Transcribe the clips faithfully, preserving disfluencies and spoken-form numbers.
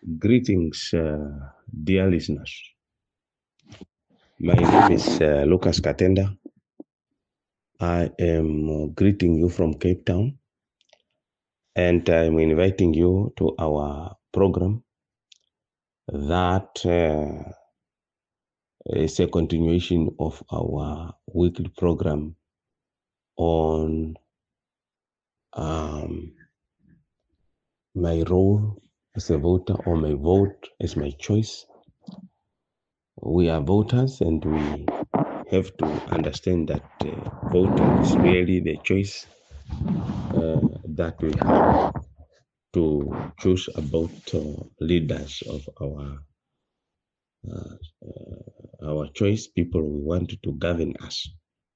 Greetings, uh, dear listeners. My name is uh, Lucas Katenda. I am uh, greeting you from Cape Town, and I'm inviting you to our program that uh, is a continuation of our weekly program on um, my role as a voter or my vote as my choice. We are voters, and we have to understand that uh, voting is really the choice uh, that we have to choose about uh, leaders of our uh, uh, our choice, people we want to govern us.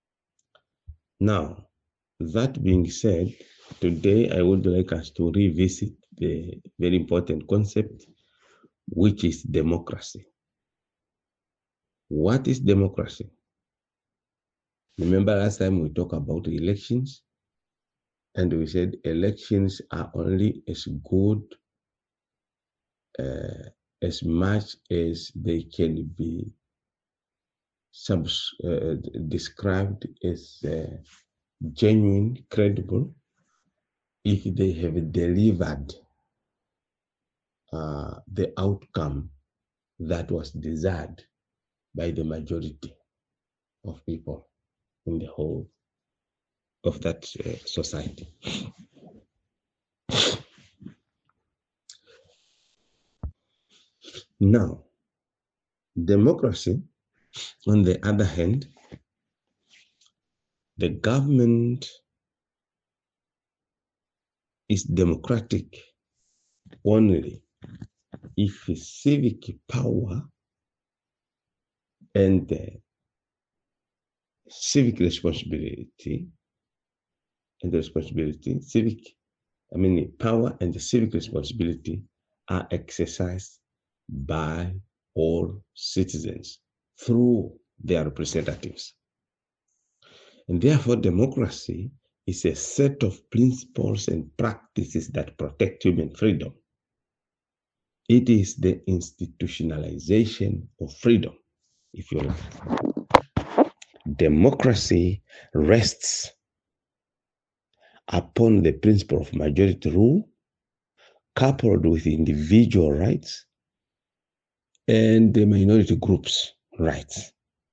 Now, that being said, today I would like us to revisit the very important concept, which is democracy. What is democracy? Remember last time we talked about elections, and we said elections are only as good uh, as much as they can be subs, uh, described as uh, genuine, credible, if they have delivered uh, the outcome that was desired by the majority of people in the whole of that uh, society. Now, democracy, on the other hand, the government is democratic only if civic power and uh, civic responsibility and the responsibility, civic, I mean, power and the civic responsibility are exercised by all citizens through their representatives. And therefore, democracy is a set of principles and practices that protect human freedom. It is the institutionalization of freedom, if you like. Democracy rests upon the principle of majority rule, coupled with individual rights and the minority groups' rights.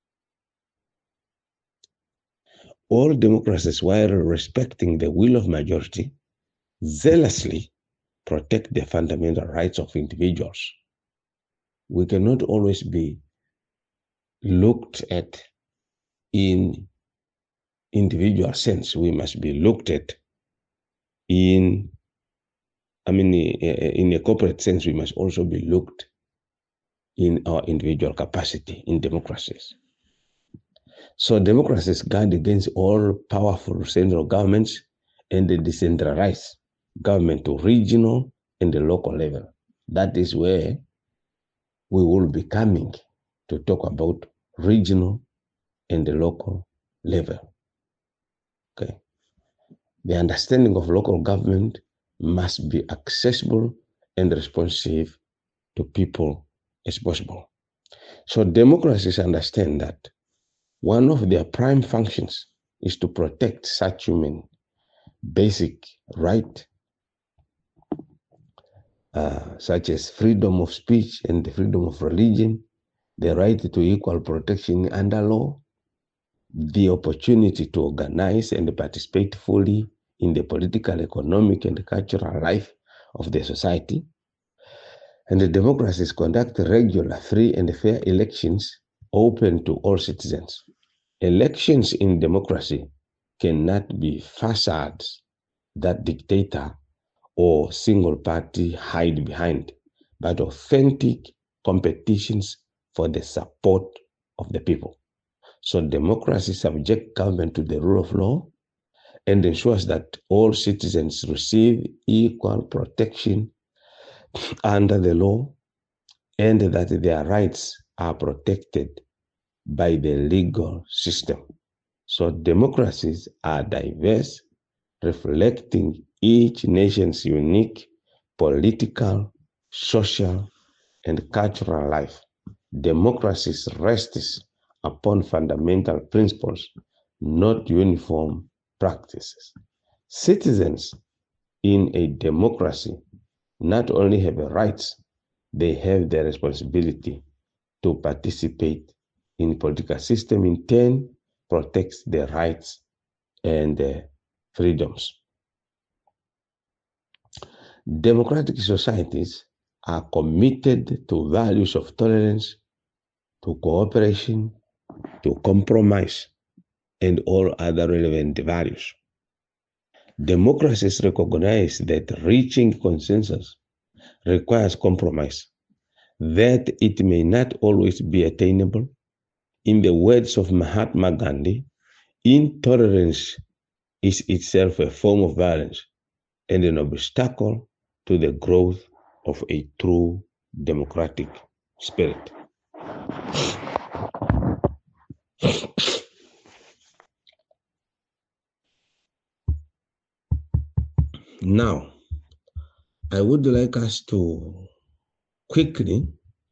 All democracies, while respecting the will of majority, zealously protect the fundamental rights of individuals. We cannot always be looked at in individual sense. We must be looked at in, I mean, in a corporate sense, we must also be looked in our individual capacity in democracies. So democracies guard against all powerful central governments and the decentralized government to regional and the local level. That is where we will be coming to talk about regional and the local level. Okay. The understanding of local government must be accessible and responsive to people as possible. So democracies understand that one of their prime functions is to protect such human basic right, uh, such as freedom of speech and the freedom of religion, the right to equal protection under law, the opportunity to organize and participate fully in the political, economic, and cultural life of the society. And the democracies conduct regular, free, and fair elections open to all citizens. Elections in democracy cannot be facades that dictator or single party hide behind, but authentic competitions for the support of the people. So democracy subjects government to the rule of law and ensures that all citizens receive equal protection under the law and that their rights are protected by the legal system. So democracies are diverse, reflecting each nation's unique political, social, and cultural life. Democracy rests upon fundamental principles, not uniform practices. Citizens in a democracy not only have rights, they have the responsibility to participate in the political system. In turn, protects their rights and uh, freedoms. Democratic societies are committed to values of tolerance, to cooperation, to compromise, and all other relevant values. Democracies recognize that reaching consensus requires compromise, that it may not always be attainable. In the words of Mahatma Gandhi, intolerance is itself a form of violence and an obstacle to the growth of a true democratic spirit. Now, I would like us to quickly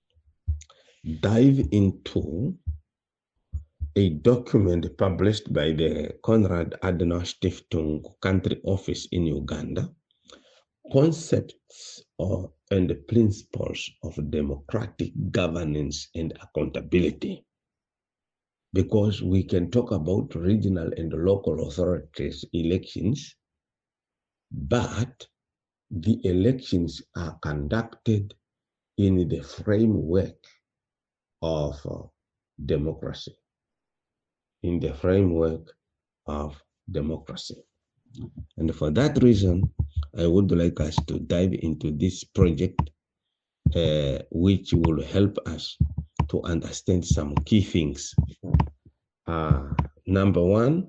dive into a document published by the Konrad Adenauer Stiftung Country Office in Uganda, Concepts of, and Principles of Democratic Governance and Accountability. Because we can talk about regional and local authorities elections, but the elections are conducted in the framework of uh, democracy, in the framework of democracy. And for that reason, I would like us to dive into this project, uh, which will help us to understand some key things. Uh, number one,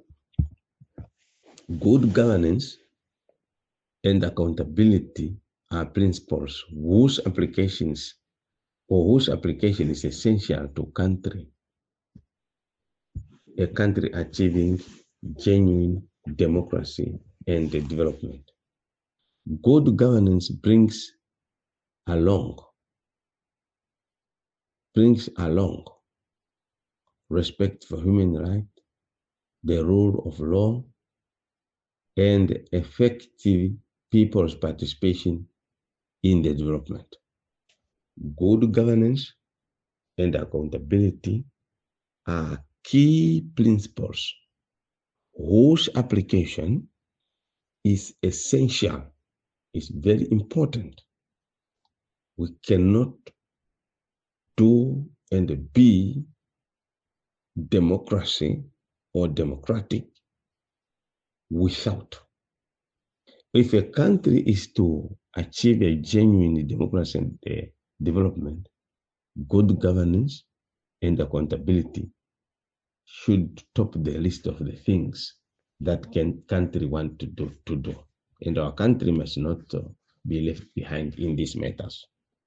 good governance and accountability are principles whose applications or whose application is essential to country, a country achieving genuine democracy and development. Good governance brings along brings along respect for human rights, the rule of law, and effective people's participation in the development. Good governance and accountability are key principles whose application is essential, is very important. We cannot do and be democracy or democratic without. If a country is to achieve a genuine democracy and uh, development, good governance and accountability should top the list of the things that can country want to do, to do. And our country must not uh, be left behind in these matters.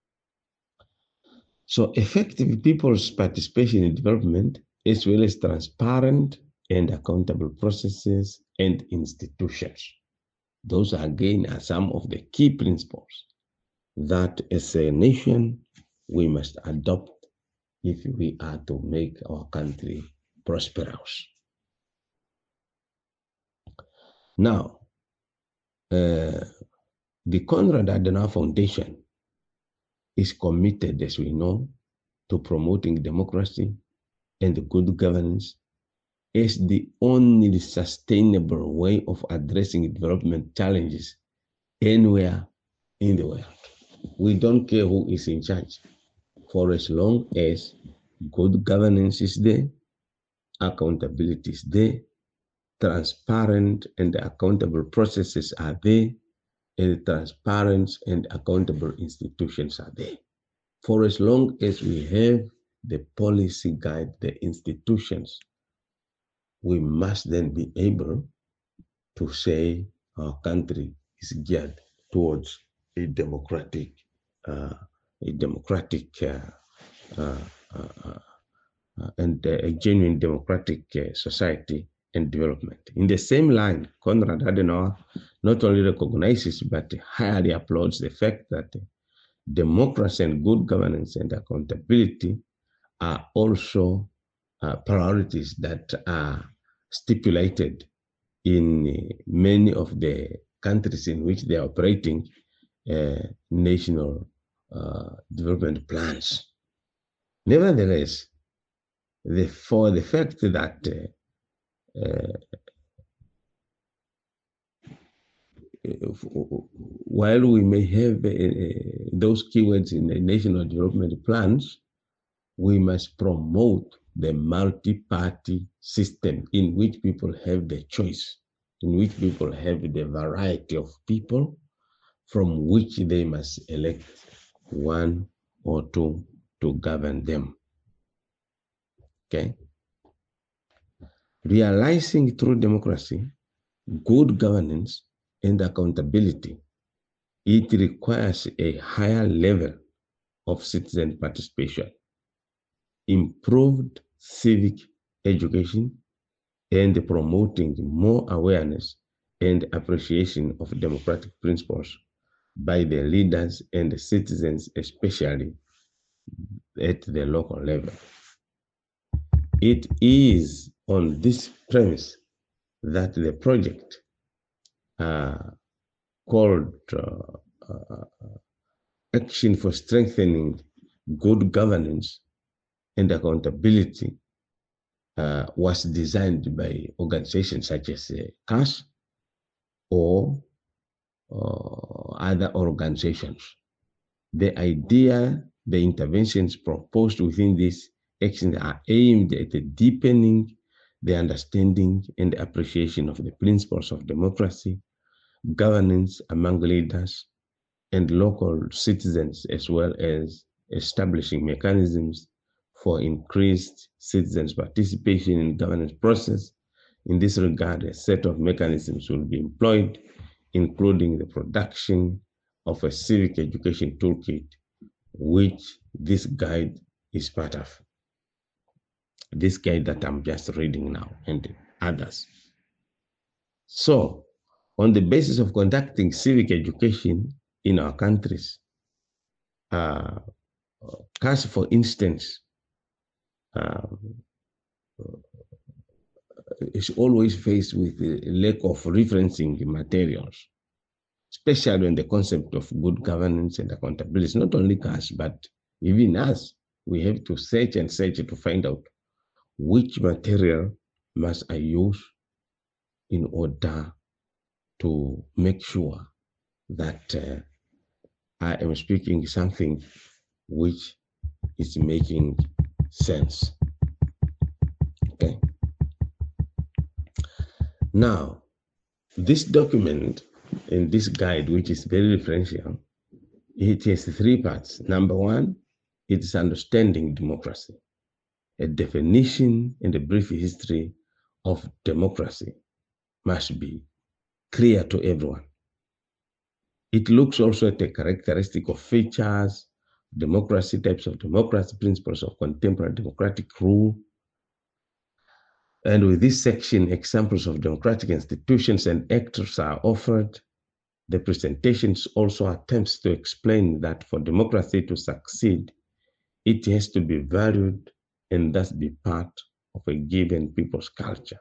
So effective people's participation in development, as well as transparent and accountable processes and institutions. Those again are some of the key principles that as a nation we must adopt if we are to make our country prosperous. Now, uh, the Konrad Adenauer Foundation is committed, as we know, to promoting democracy and good governance as the only sustainable way of addressing development challenges anywhere in the world. We don't care who is in charge, for as long as good governance is there, accountability is there, transparent and accountable processes are there, and transparent and accountable institutions are there. For as long as we have the policy guide, the institutions, we must then be able to say our country is geared towards a democratic, uh, a democratic uh, uh, uh, uh, and uh, a genuine democratic uh, society and development. In the same line, Konrad Adenauer not only recognizes but highly applauds the fact that democracy and good governance and accountability are also uh, priorities that are stipulated in many of the countries in which they are operating uh, national uh, development plans. Nevertheless, the, for the fact that uh, uh, while we may have uh, those keywords in the national development plans, we must promote the multi-party system in which people have the choice, in which people have the variety of people from which they must elect one or two to govern them. Okay? Realizing through democracy, good governance, and accountability, it requires a higher level of citizen participation, improved civic education, and promoting more awareness and appreciation of democratic principles by the leaders and the citizens, especially at the local level. It is on this premise that the project uh, called uh, uh, Action for Strengthening Good Governance and Accountability uh, was designed by organizations such as uh, C A S or uh, other organizations. The idea, the interventions proposed within this action are aimed at deepening the understanding and appreciation of the principles of democracy, governance among leaders and local citizens, as well as establishing mechanisms for increased citizens' participation in the governance process. In this regard, a set of mechanisms will be employed, including the production of a civic education toolkit, which this guide is part of. This guide that I'm just reading now and others. So, on the basis of conducting civic education in our countries, uh, C A S, for instance, uh, is always faced with a lack of referencing materials, especially on the concept of good governance and accountability. Not only C A S, but even us, we have to search and search to find out which material must I use in order to make sure that uh, I am speaking something which is making sense. Okay. Now, this document in this guide, which is very referential, it has three parts. Number one, it's understanding democracy, a definition and a brief history of democracy must be clear to everyone. It looks also at the characteristic of features, democracy, types of democracy, principles of contemporary democratic rule. And with this section, examples of democratic institutions and actors are offered. The presentations also attempts to explain that for democracy to succeed, it has to be valued and thus be part of a given people's culture.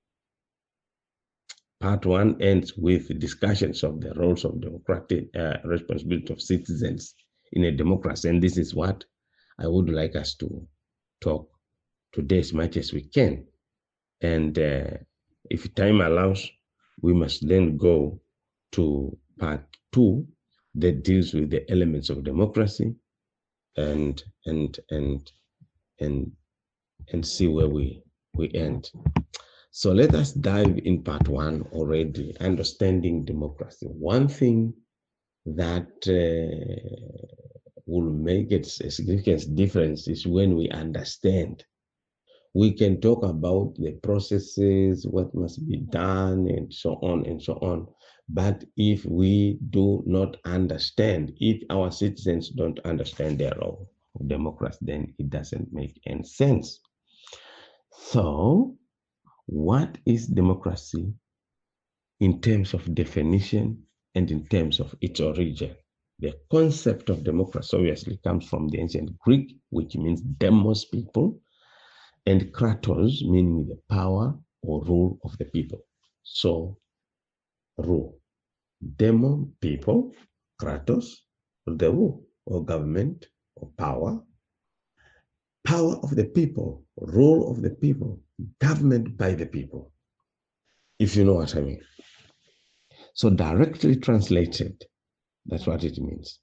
Part one ends with discussions of the roles of democratic uh, responsibility of citizens in a democracy. And this is what I would like us to talk today as much as we can. And uh, if time allows, we must then go to part two that deals with the elements of democracy and and and and and see where we we end. So let us dive in part one already, understanding democracy. One thing that uh, will make it a significant difference is when we understand. We can talk about the processes, what must be done, and so on and so on. But if we do not understand, if our citizens don't understand their role of democracy, then it doesn't make any sense. So, what is democracy in terms of definition and in terms of its origin? The concept of democracy obviously comes from the ancient Greek, which means demos, people, and kratos, meaning the power or rule of the people. So, rule. Demo, people, kratos, the rule or government or power. Power of the people, rule of the people, government by the people, if you know what I mean. So directly translated, that's what it means.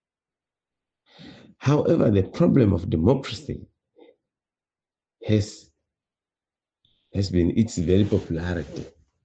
However, the problem of democracy has, has been its very popularity.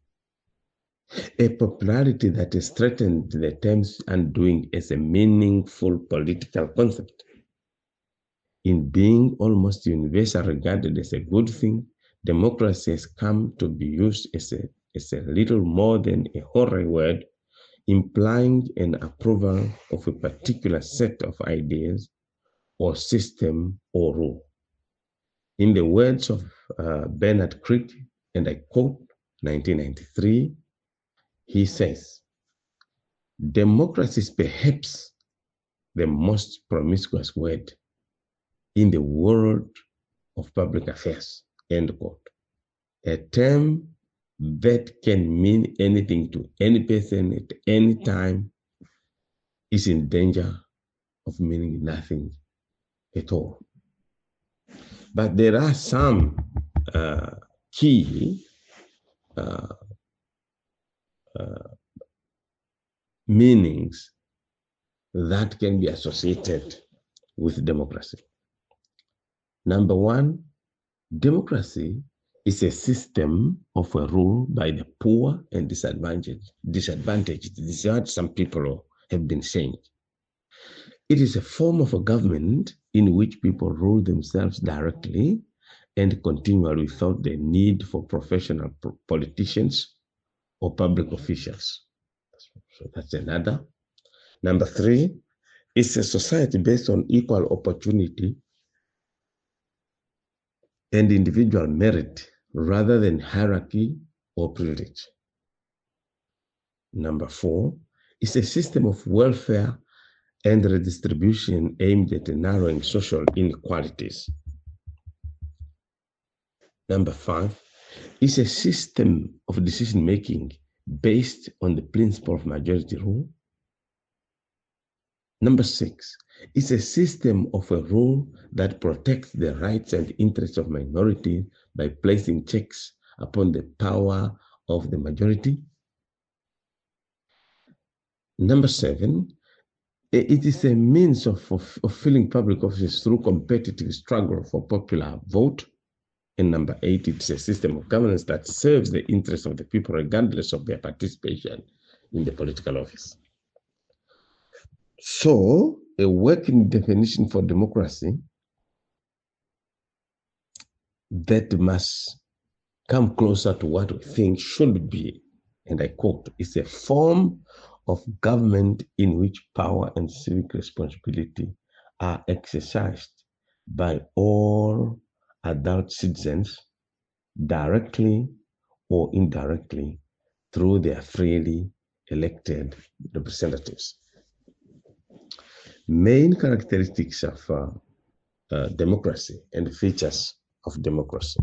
A popularity that has threatened the term's undoing as a meaningful political concept. In being almost universally regarded as a good thing, democracy has come to be used as a, as a little more than a hoary word, implying an approval of a particular set of ideas or system or rule. In the words of uh, Bernard Crick, and I quote, nineteen ninety-three, he says, democracy is perhaps the most promiscuous word in the world of public affairs, end quote. A term that can mean anything to any person at any time is in danger of meaning nothing at all. But there are some uh, key uh, uh, meanings that can be associated with democracy. Number one, democracy is a system of a rule by the poor and disadvantaged. Disadvantaged. This is what some people have been saying. It is a form of a government in which people rule themselves directly and continually without the need for professional politicians or public officials. So that's another. Number three, it's a society based on equal opportunity and individual merit rather than hierarchy or privilege. Number four, it's a system of welfare and redistribution aimed at narrowing social inequalities. Number five, it's a system of decision-making based on the principle of majority rule. Number six, it's a system of a rule that protects the rights and interests of minority by placing checks upon the power of the majority. Number seven, it is a means of, of, of filling public offices through competitive struggle for popular vote. And number eight, it's a system of governance that serves the interests of the people regardless of their participation in the political office. So, a working definition for democracy that must come closer to what we think should be, and I quote, is a form of government in which power and civic responsibility are exercised by all adult citizens directly or indirectly through their freely elected representatives. Main characteristics of uh, uh, democracy and features of democracy.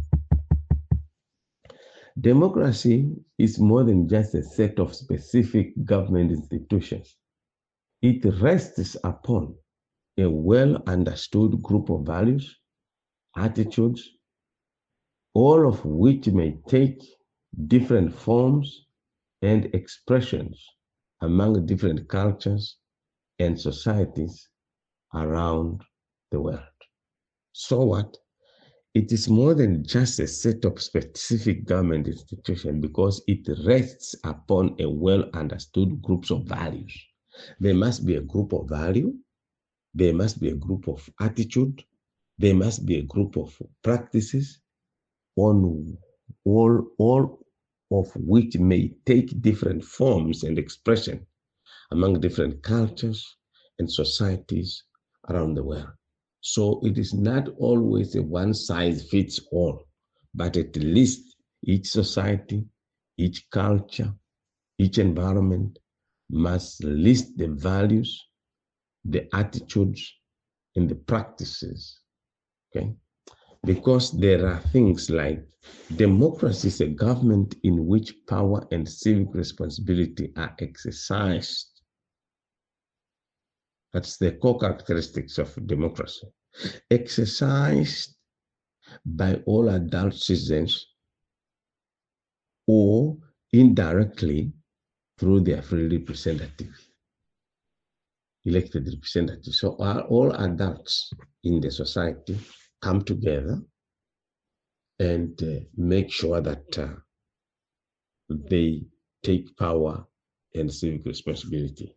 Democracy is more than just a set of specific government institutions. It rests upon a well-understood group of values, attitudes, all of which may take different forms and expressions among different cultures and societies around the world. So what? It is more than just a set of specific government institutions because it rests upon a well-understood groups of values. There must be a group of value, there must be a group of attitude, there must be a group of practices, on all, all of which may take different forms and expression among different cultures and societies around the world. So it is not always a one size fits all, but at least each society, each culture, each environment must list the values, the attitudes, and the practices, okay? Because there are things like democracy is a government in which power and civic responsibility are exercised. That's the core characteristics of democracy. Exercised by all adult citizens or indirectly through their free representatives, elected representatives. So all adults in the society come together and uh, make sure that uh, they take power and civic responsibility.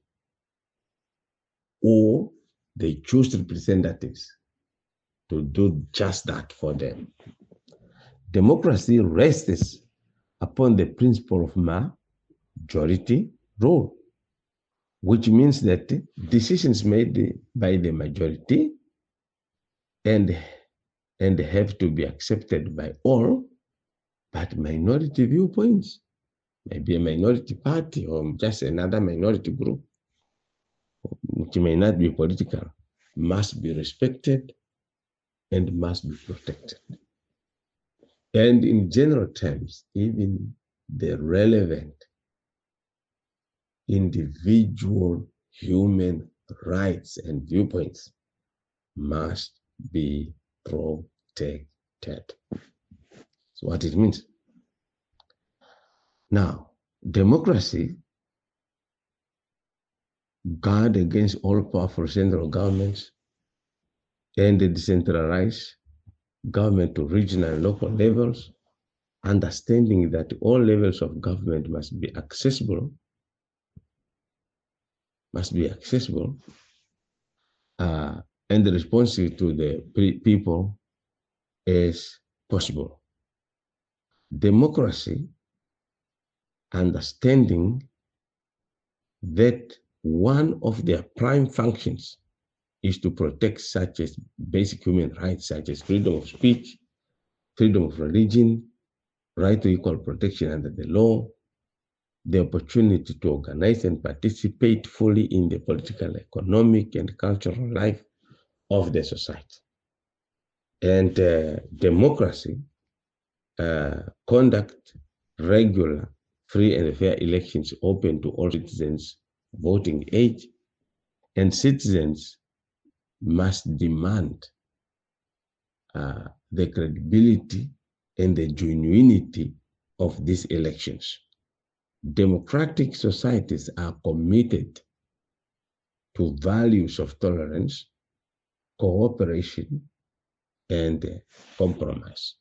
Or they choose representatives to do just that for them. Democracy rests upon the principle of majority rule, which means that decisions made by the majority and, and have to be accepted by all, but minority viewpoints, maybe a minority party or just another minority group, which may not be political, must be respected and must be protected. And in general terms, even the relevant individual human rights and viewpoints must be protected. That's what it means. Now, democracy guard against all powerful central governments and the decentralized government to regional and local levels, understanding that all levels of government must be accessible, must be accessible uh, and responsive to the people as possible. Democracy, understanding that one of their prime functions is to protect such as basic human rights, such as freedom of speech, freedom of religion, right to equal protection under the law, the opportunity to organize and participate fully in the political, economic, and cultural life of the society. And uh, democracy uh, conduct regular, free and fair elections open to all citizens voting age, and citizens must demand uh, the credibility and the genuinity of these elections. Democratic societies are committed to values of tolerance, cooperation, and uh, compromise.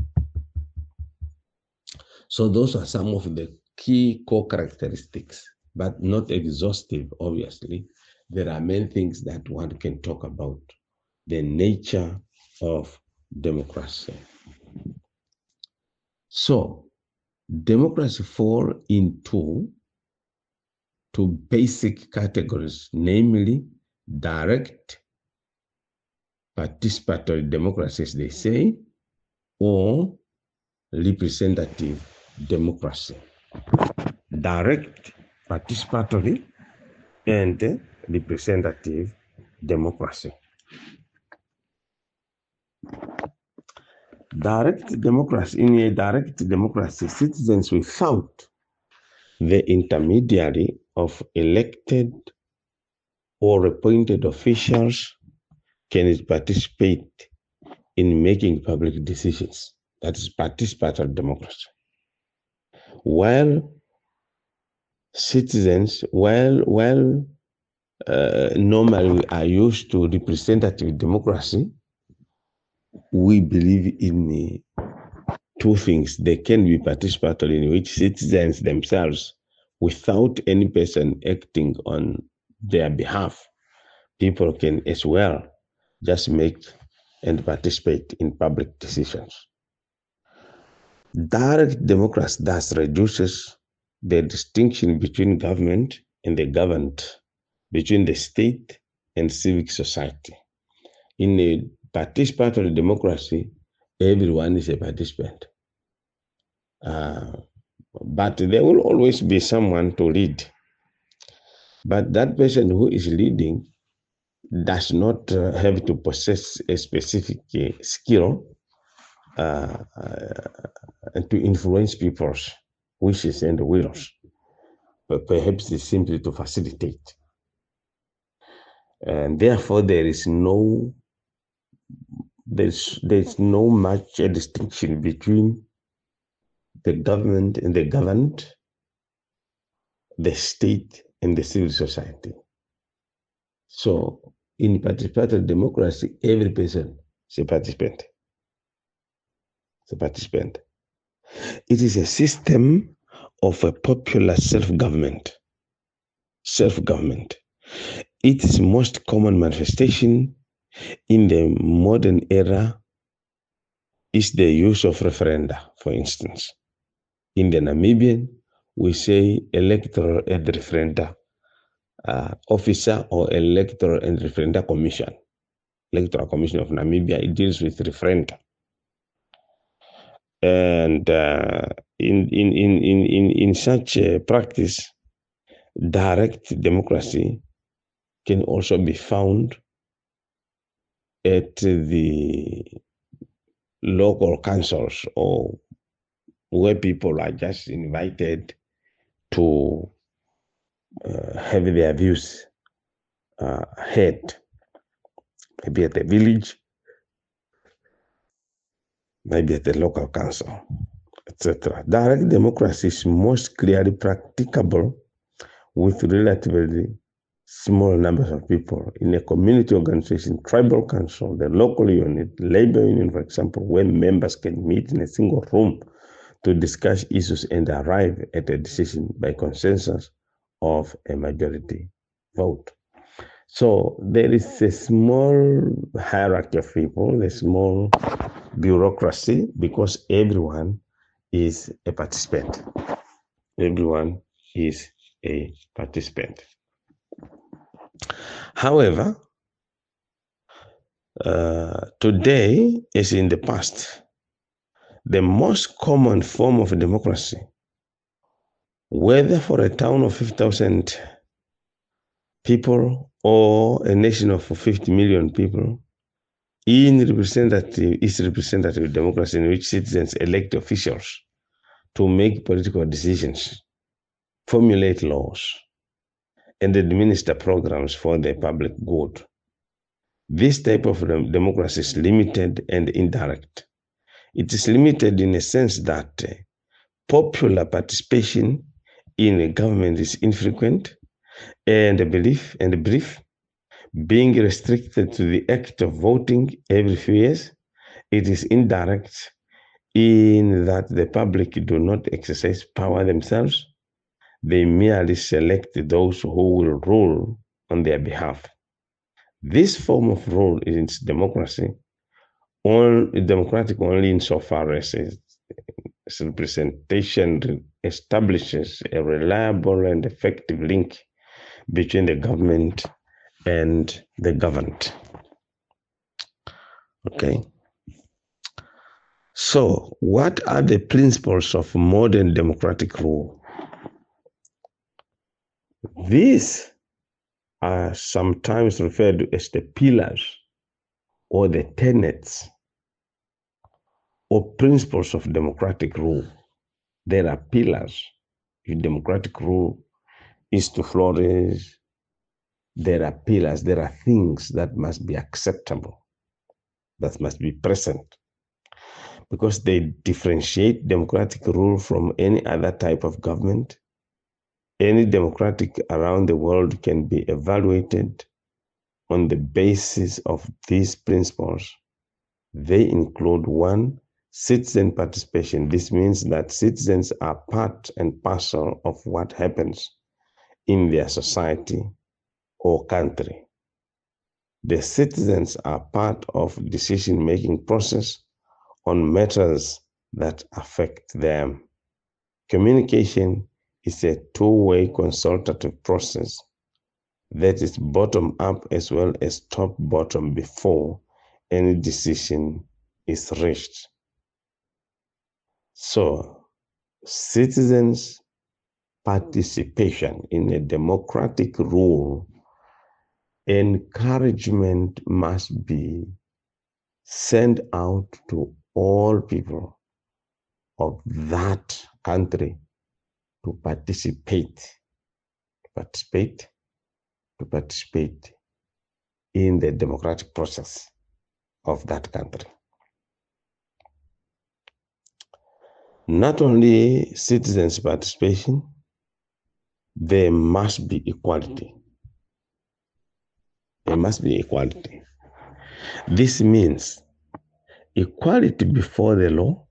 So those are some of the key core characteristics, but not exhaustive, obviously. There are many things that one can talk about. The nature of democracy. So democracy falls into two basic categories, namely direct participatory democracy, as they say, or representative democracy. Direct participatory and representative democracy. Direct democracy, in a direct democracy, citizens without the intermediary of elected or appointed officials can participate in making public decisions. That is participatory democracy. While citizens, well, well, uh, normally are used to representative democracy, we believe in uh, two things. They can be participatory, in which citizens themselves, without any person acting on their behalf, people can as well just make and participate in public decisions. Direct democracy thus reduces the distinction between government and the governed, between the state and civic society. In a participatory democracy, everyone is a participant. Uh, but there will always be someone to lead. But that person who is leading does not uh, have to possess a specific uh, skill uh, uh, to influence people's wishes and wills, but perhaps it's simply to facilitate. And therefore, there is no there's there's no much a distinction between the government and the governed, the state and the civil society. So in participatory democracy, every person is a participant. It's a participant. It is a system of a popular self-government. Self-government. Its most common manifestation in the modern era is the use of referenda, for instance. In the Namibian, we say electoral and referenda uh, officer or electoral and referenda commission. Electoral Commission of Namibia, it deals with referenda. And uh, in, in, in, in, in, in such a practice, direct democracy can also be found at the local councils, or where people are just invited to uh, have their views uh, heard, maybe at the village, maybe at the local council, et cetera. Direct democracy is most clearly practicable with relatively small numbers of people in a community organization, tribal council, the local unit, labor union, for example, where members can meet in a single room to discuss issues and arrive at a decision by consensus of a majority vote. So there is a small hierarchy of people, a small bureaucracy, because everyone is a participant. Everyone is a participant. However, uh, today, as in the past, the most common form of democracy, whether for a town of fifty thousand people or a nation of fifty million people, in representative is representative democracy, in which citizens elect officials to make political decisions, formulate laws, and administer programs for the public good. This type of democracy is limited and indirect. It is limited in a sense that uh, popular participation in a government is infrequent and belief and brief, being restricted to the act of voting every few years. It is indirect in that the public do not exercise power themselves. They merely select those who will rule on their behalf. This form of rule is democracy, only democratic only insofar as its representation establishes a reliable and effective link between the government and the governed. Okay. So, what are the principles of modern democratic rule? These are sometimes referred to as the pillars or the tenets or principles of democratic rule. There are pillars. If democratic rule is to flourish, there are pillars, there are things that must be acceptable, that must be present, because they differentiate democratic rule from any other type of government. Any democratic around the world can be evaluated on the basis of these principles. They include one, citizen participation. This means that citizens are part and parcel of what happens in their society or country. The citizens are part of decision-making process on matters that affect them. Communication is a two-way consultative process that is bottom-up as well as top-bottom before any decision is reached. So, citizens participation in a democratic rule, encouragement must be sent out to all people of that country to participate, participate, to participate in the democratic process of that country. Not only citizens' participation, there must be equality. There must be equality. This means equality before the law,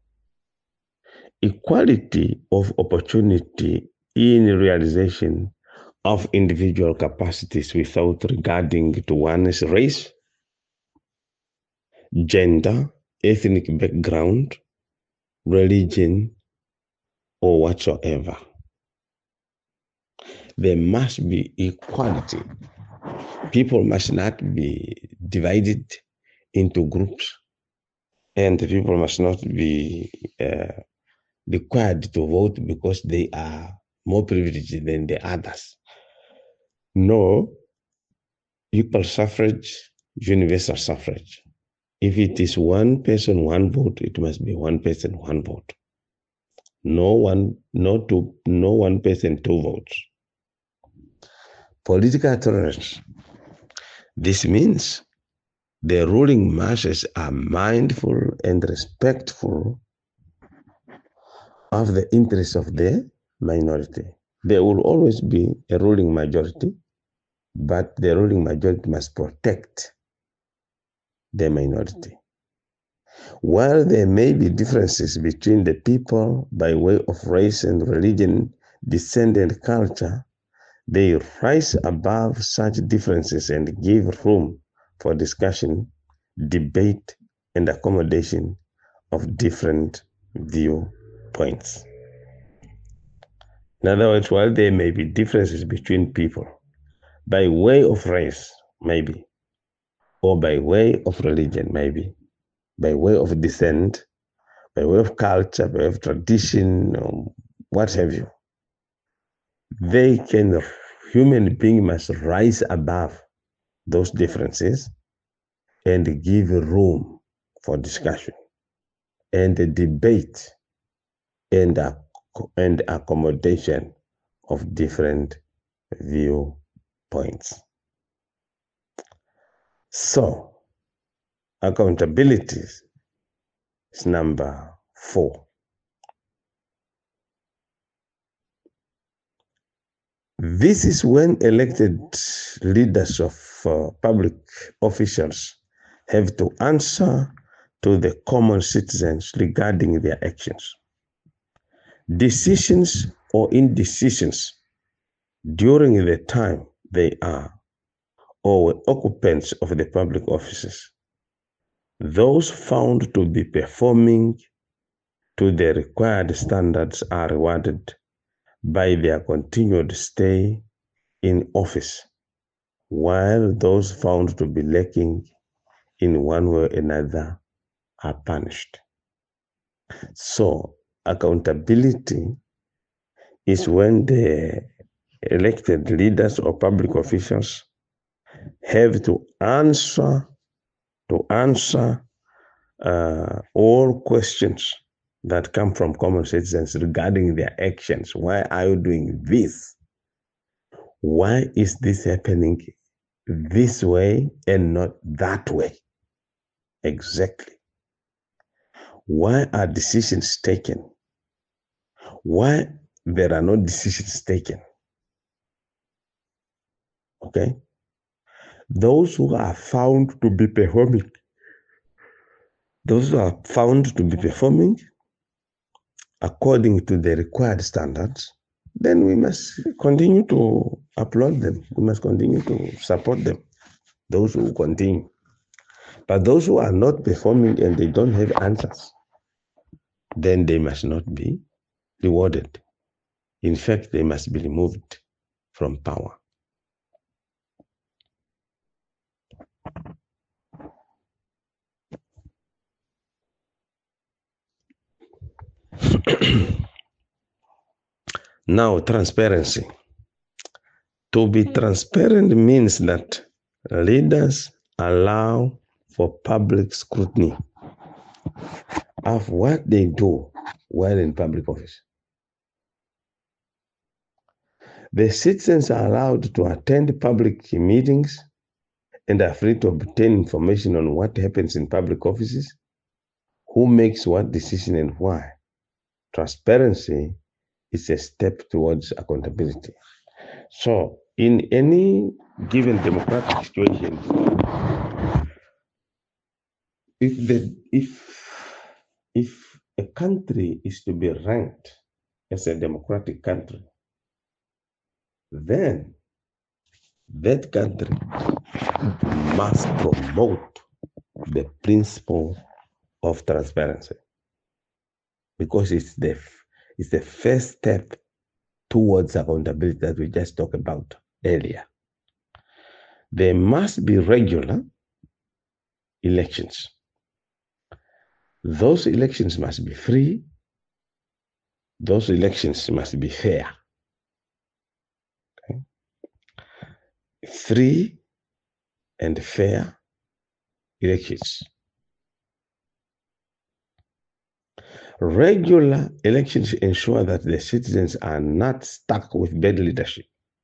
equality of opportunity in realization of individual capacities without regarding to one's race, gender, ethnic background, religion, or whatsoever. There must be equality. People must not be divided into groups, and people must not be uh, required to vote because they are more privileged than the others. No, equal suffrage, universal suffrage. If it is one person, one vote, it must be one person, one vote. No one, no two, no one person, two votes. Political tolerance. This means the ruling masses are mindful and respectful of the interests of the minority. There will always be a ruling majority, but the ruling majority must protect the minority. While there may be differences between the people by way of race and religion, descent and culture, they rise above such differences and give room for discussion, debate, and accommodation of different viewpoints. In other words, while there may be differences between people by way of race, maybe, or by way of religion, maybe, by way of descent, by way of culture, by way of tradition, or what have you, they can, human being must rise above those differences and give room for discussion and debate and, and accommodation of different viewpoints. So, accountability is number four. This is when elected leaders of uh, public officials have to answer to the common citizens regarding their actions, decisions or indecisions during the time they are or were occupants of the public offices. Those found to be performing to the required standards are rewarded by their continued stay in office, while those found to be lacking in one way or another are punished. So, accountability is when the elected leaders or public officials have to answer to answer uh, all questions that come from common citizens regarding their actions. Why are you doing this? Why is this happening this way and not that way? Exactly. Why are decisions taken? Why there are no decisions taken? Okay? Those who are found to be performing, those who are found to be performing according to the required standards, then we must continue to applaud them. We must continue to support them, those who continue. But those who are not performing and they don't have answers, then they must not be rewarded. In fact, they must be removed from power. Now, transparency. To be transparent means that leaders allow for public scrutiny of what they do while in public office. The citizens are allowed to attend public meetings and are free to obtain information on what happens in public offices, who makes what decision and why. Transparency is a step towards accountability. So, in any given democratic situation, if the if if a country is to be ranked as a democratic country, then that country must promote the principle of transparency, because it's the it's the first step towards accountability that we just talked about earlier. There must be regular elections. Those elections must be free. Those elections must be fair. Okay? Free and fair elections. Regular elections ensure that the citizens are not stuck with bad leadership,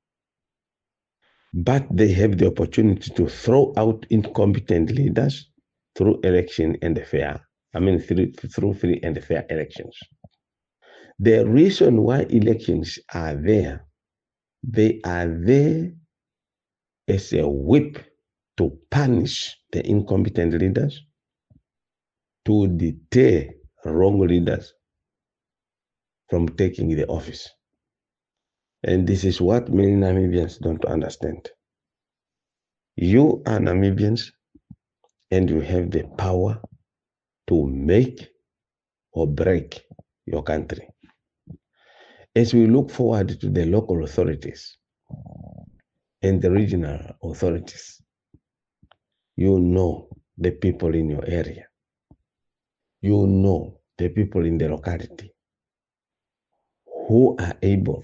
but they have the opportunity to throw out incompetent leaders through election and fair, I mean, through, through free and fair elections. The reason why elections are there, they are there as a whip to punish the incompetent leaders, to deter wrong leaders from taking the office. And this is what many Namibians don't understand. You are Namibians and you have the power to make or break your country. As we look forward to the local authorities and the regional authorities, you know the people in your area. You know the people in the locality who are able,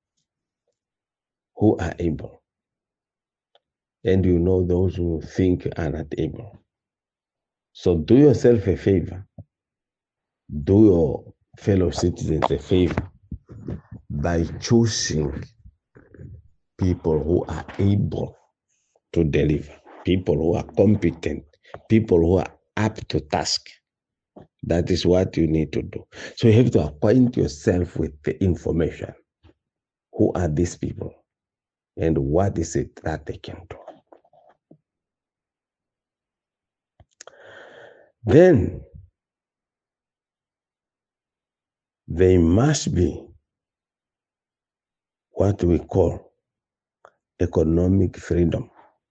who are able. And you know those who think are not able. So do yourself a favor. Do your fellow citizens a favor by choosing people who are able to deliver, people who are competent, people who are up to task. That is what you need to do. So you have to acquaint yourself with the information. Who are these people? And what is it that they can do? Then they must be what we call economic freedom.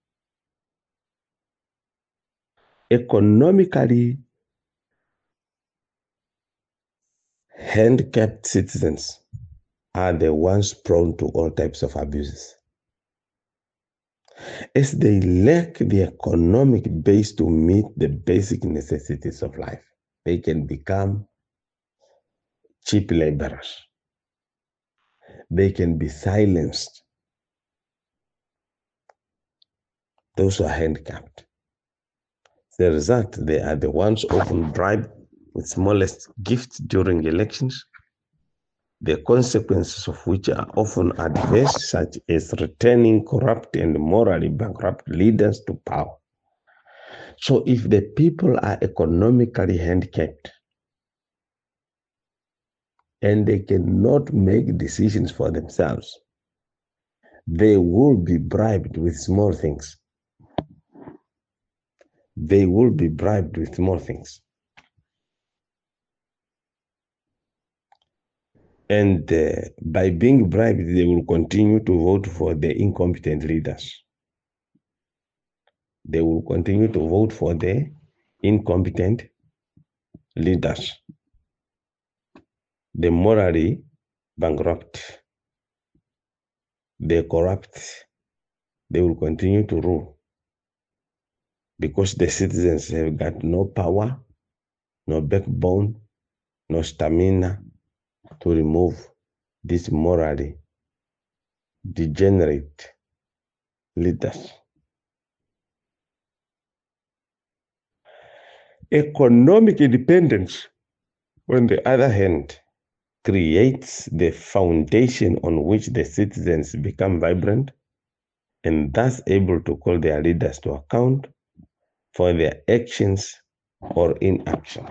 Economically handicapped citizens are the ones prone to all types of abuses. As they lack the economic base to meet the basic necessities of life, they can become cheap laborers. They can be silenced. Those who are handicapped. The result, they are the ones often bribed with smallest gifts during elections, the consequences of which are often adverse, such as returning corrupt and morally bankrupt leaders to power. So if the people are economically handicapped and they cannot make decisions for themselves, they will be bribed with small things. They will be bribed with small things. And uh, by being bribed, they will continue to vote for the incompetent leaders. They will continue to vote for the incompetent leaders, the morally bankrupt, the corrupt. They will continue to rule because the citizens have got no power, no backbone, no stamina to remove these morally degenerate leaders. Economic independence, on the other hand, creates the foundation on which the citizens become vibrant and thus able to call their leaders to account for their actions or inaction.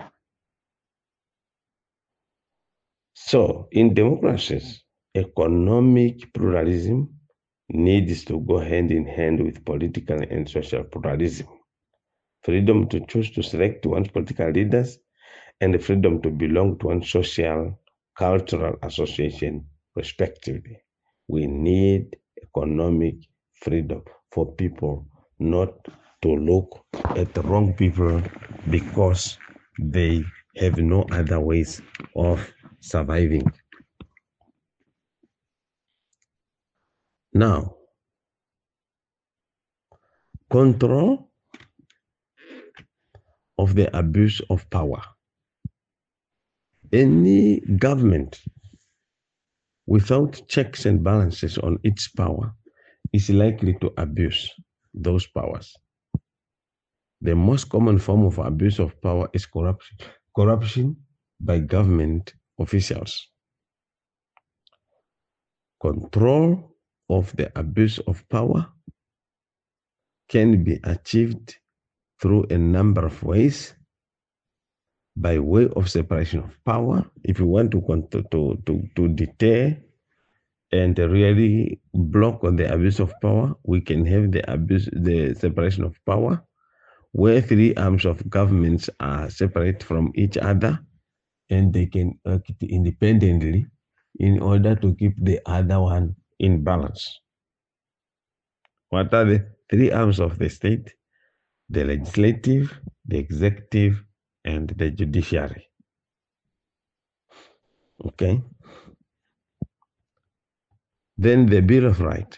So, in democracies, economic pluralism needs to go hand in hand with political and social pluralism. Freedom to choose to select one's political leaders and the freedom to belong to one social, cultural association, respectively. We need economic freedom for people not to look at the wrong people because they have no other ways of surviving. Now, control of the abuse of power. Any government without checks and balances on its power is likely to abuse those powers. The most common form of abuse of power is corruption, corruption by government officials. Control of the abuse of power can be achieved through a number of ways. By way of separation of power, if you want to, to, to, to deter and really block on the abuse of power, we can have the abuse, the separation of power, where three arms of governments are separate from each other and they can act independently in order to keep the other one in balance. What are the three arms of the state? The legislative, the executive, and the judiciary. Okay. Then the Bill of Rights.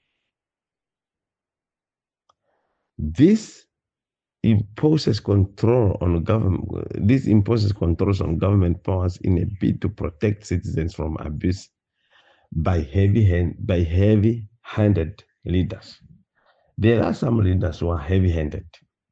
This imposes control on government. This imposes controls on government powers in a bid to protect citizens from abuse by heavy hand, by heavy-handed leaders. There are some leaders who are heavy-handed.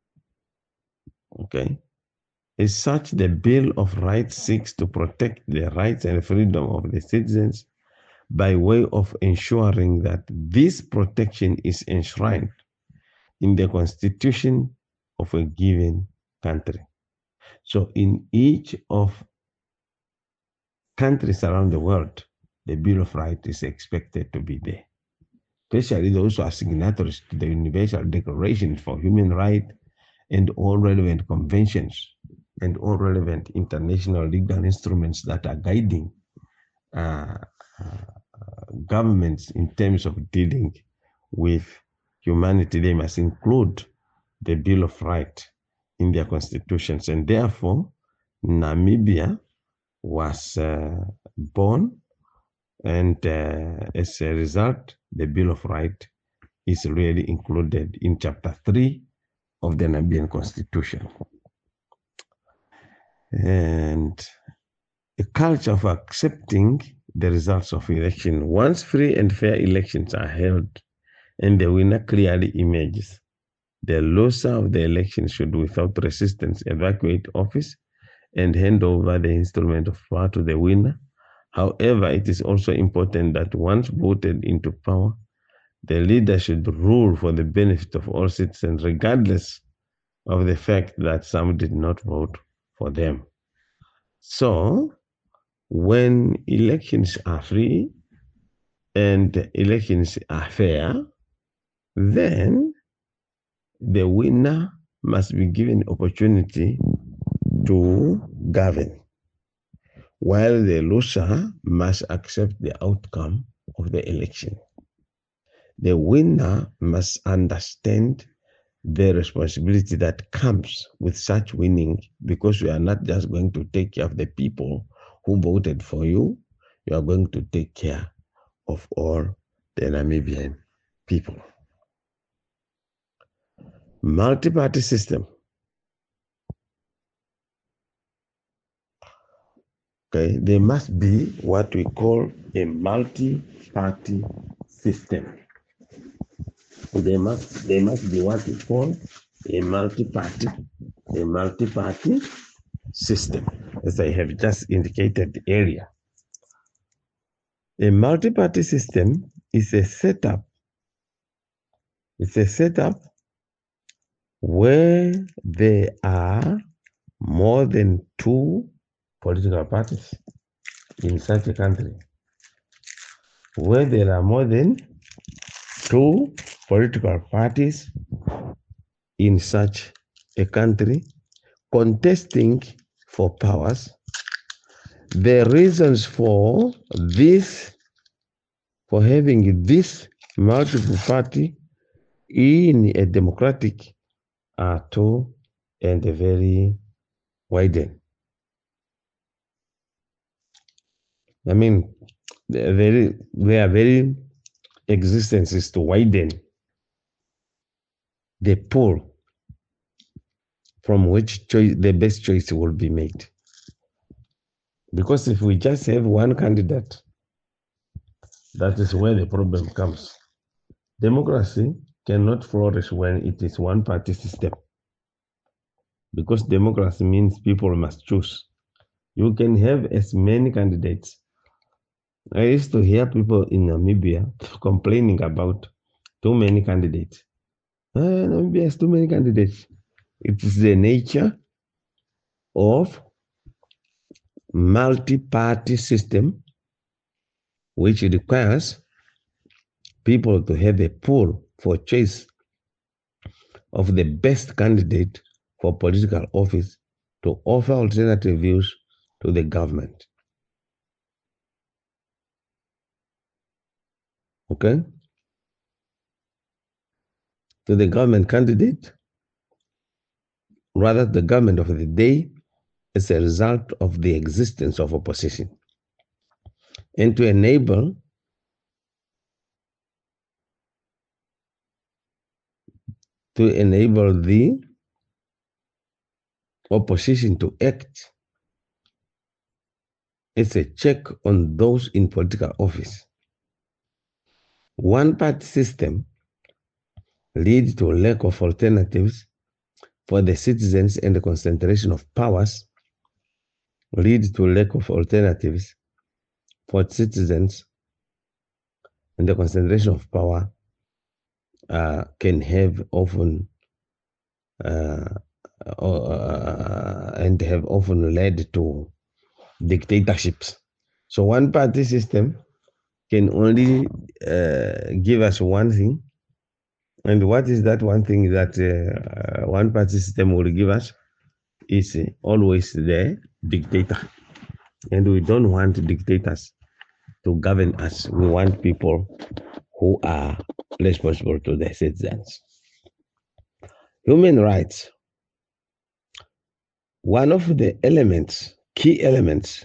Okay. As such, the Bill of Rights seeks to protect the rights and freedom of the citizens by way of ensuring that this protection is enshrined in the constitution of a given country. So in each of countries around the world, the Bill of Rights is expected to be there. Especially those who are signatories to the Universal Declaration for Human Rights and all relevant conventions and all relevant international legal instruments that are guiding uh, uh, governments in terms of dealing with humanity. They must include the Bill of Rights in their constitutions. And therefore, Namibia was uh, born, and uh, as a result, the Bill of Rights is really included in Chapter three of the Namibian Constitution. And a culture of accepting the results of election. Once free and fair elections are held and the winner clearly emerges, the loser of the election should without resistance evacuate office and hand over the instrument of power to the winner. However, it is also important that once voted into power, the leader should rule for the benefit of all citizens, regardless of the fact that some did not vote for them. So, when elections are free and elections are fair, then the winner must be given opportunity to govern, while the loser must accept the outcome of the election. The winner must understand the responsibility that comes with such winning, because you are not just going to take care of the people who voted for you, you are going to take care of all the Namibian people. Multi-party system. Okay, there must be what we call a multi-party system. There must there must be what we call a multi-party a multi-party system, as I have just indicated earlier. A multi-party system is a setup. It's a setup where there are more than two political parties in such a country. Where there are more than two political parties in such a country contesting for powers. The reasons for this, for having this multiple party in a democratic are two and very widen. I mean, very their very existence is to widen the pool from which choice, the best choice will be made. Because if we just have one candidate, that is where the problem comes. Democracy cannot flourish when it is one party system. Because democracy means people must choose. You can have as many candidates. I used to hear people in Namibia complaining about too many candidates. Uh, Namibia has too many candidates. It is the nature of multi-party system which requires people to have a pool for choice of the best candidate for political office to offer alternative views to the government. Okay? To the government candidate, rather the government of the day, as a result of the existence of opposition. And to enable to enable the opposition to act as a check on those in political office. One party system leads to a lack of alternatives for the citizens, and the concentration of powers leads to a lack of alternatives for citizens, and the concentration of power uh, can have often uh, uh, and have often led to dictatorships. So one party system can only uh, give us one thing. And what is that one thing that uh, one party system will give us? Is uh, always the dictator. And we don't want dictators to govern us. We want people who are responsible to their citizens. Human rights. One of the elements, key elements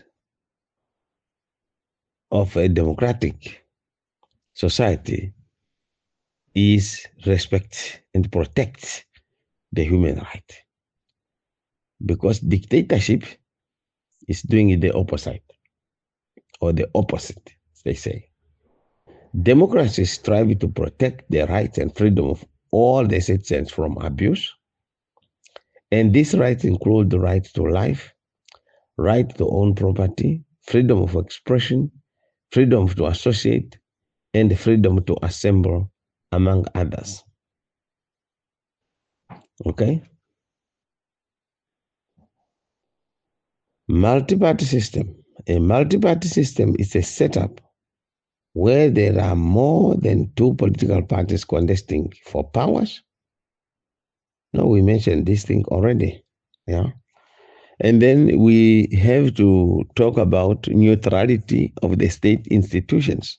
of a democratic society is respect and protect the human right. Because dictatorship is doing the opposite, or the opposite, they say. Democracies strive to protect the rights and freedom of all the citizens from abuse. And these rights include the right to life, right to own property, freedom of expression, freedom to associate, and the freedom to assemble, among others. Okay? Multi-party system. A multi-party system is a setup where there are more than two political parties contesting for powers. No, we mentioned this thing already. Yeah. And then we have to talk about neutrality of the state institutions.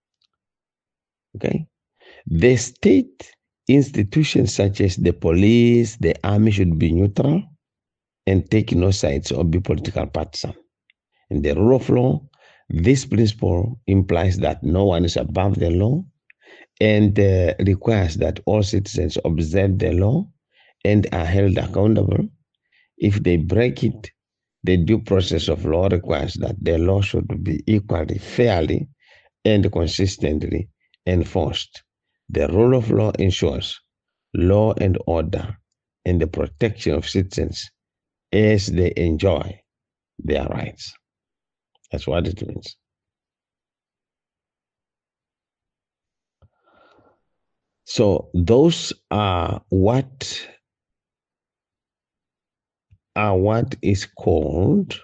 Okay. The state institutions such as the police, the army should be neutral and take no sides or be political partisan. In the rule of law, this principle implies that no one is above the law and uh, requires that all citizens observe the law and are held accountable. If they break it, The due process of law requires that the law should be equally, fairly, and consistently enforced. The rule of law ensures law and order and the protection of citizens as they enjoy their rights. That's what it means. So those are what are what is called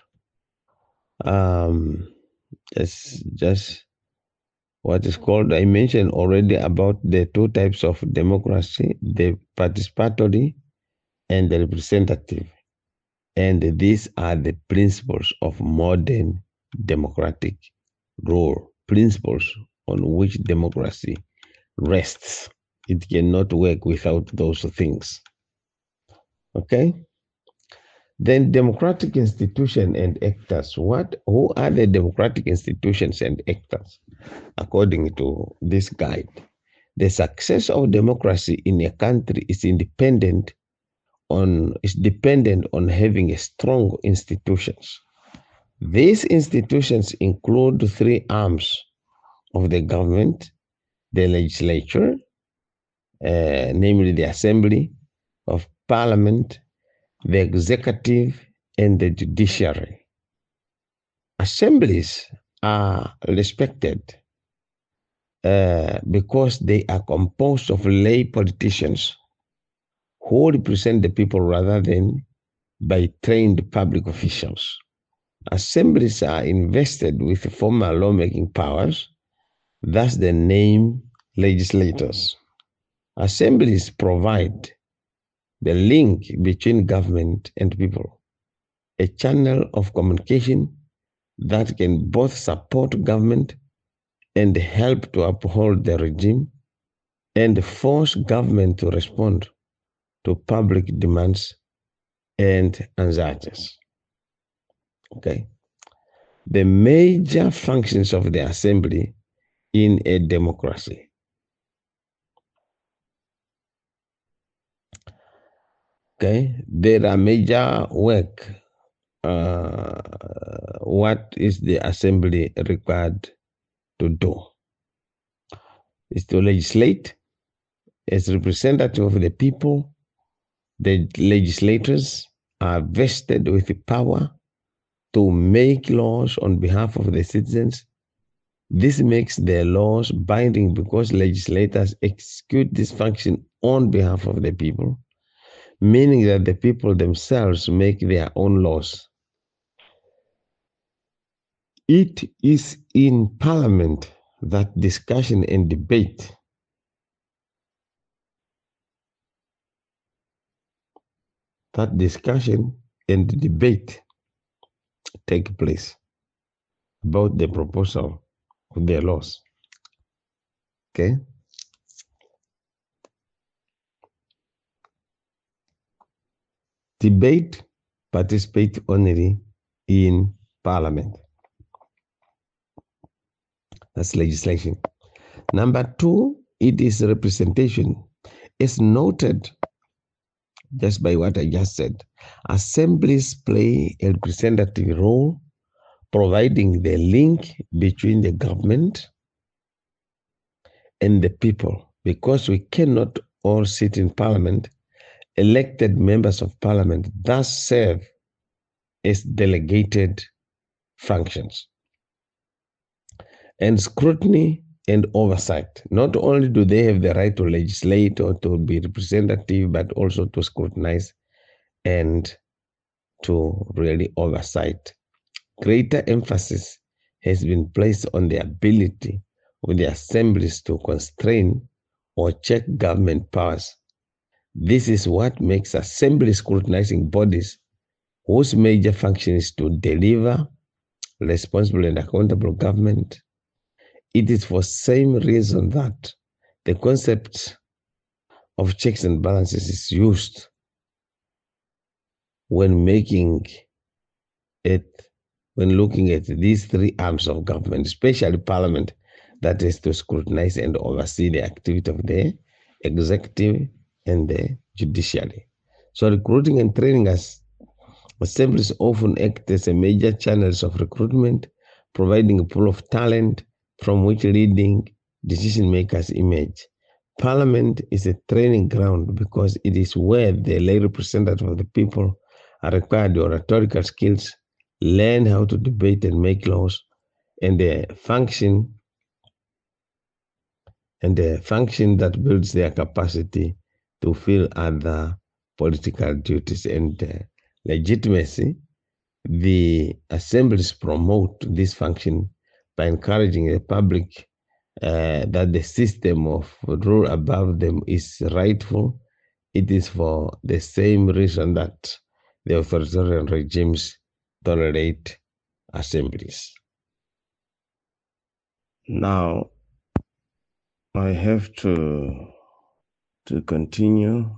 um just just what is called, I mentioned already about the two types of democracy, the participatory and the representative. And these are the principles of modern democratic rule, principles on which democracy rests. It cannot work without those things. Okay? Then democratic institution and actors. What who are the democratic institutions and actors? According to this guide, the success of democracy in a country is independent on is dependent on having a strong institutions. These institutions include three arms of the government: the legislature, uh, namely the assembly of parliament, the executive, and the judiciary. Assemblies are respected uh, because they are composed of lay politicians who represent the people rather than by trained public officials. Assemblies are invested with formal lawmaking powers, thus the name legislators. Assemblies provide the link between government and people, a channel of communication that can both support government and help to uphold the regime and force government to respond to public demands and anxieties. Okay. The major functions of the assembly in a democracy. Okay, there are major work. Uh, what is the assembly required to do? Is to legislate as representative of the people. The legislators are vested with the power to make laws on behalf of the citizens. This makes their laws binding because legislators execute this function on behalf of the people, meaning that the people themselves make their own laws. It is in parliament that discussion and debate that discussion and debate take place about the proposal of their laws. Okay? Debate participate only in parliament. That's legislation. Number two, it is representation. It's noted just by what I just said. Assemblies play a representative role, providing the link between the government and the people, because we cannot all sit in parliament. Elected members of parliament thus serve as delegated functions. And scrutiny and oversight. Not only do they have the right to legislate or to be representative, but also to scrutinize and to really oversight. Greater emphasis has been placed on the ability of the assemblies to constrain or check government powers. This is what makes assembly scrutinizing bodies whose major function is to deliver responsible and accountable government. It is for the same reason that the concept of checks and balances is used when making it, when looking at these three arms of government, especially parliament, that is to scrutinize and oversee the activity of the executive and the judiciary. So recruiting and training us Assemblies often act as a major channels of recruitment, providing a pool of talent from which leading decision makers emerge. Parliament is a training ground because it is where the lay representatives of the people are required the oratorical skills, learn how to debate and make laws, and the function and the function that builds their capacity to fill other political duties and uh, legitimacy. The assemblies promote this function by encouraging the public uh, that the system of rule above them is rightful. It is for the same reason that the authoritarian regimes tolerate assemblies. Now, I have to to continue.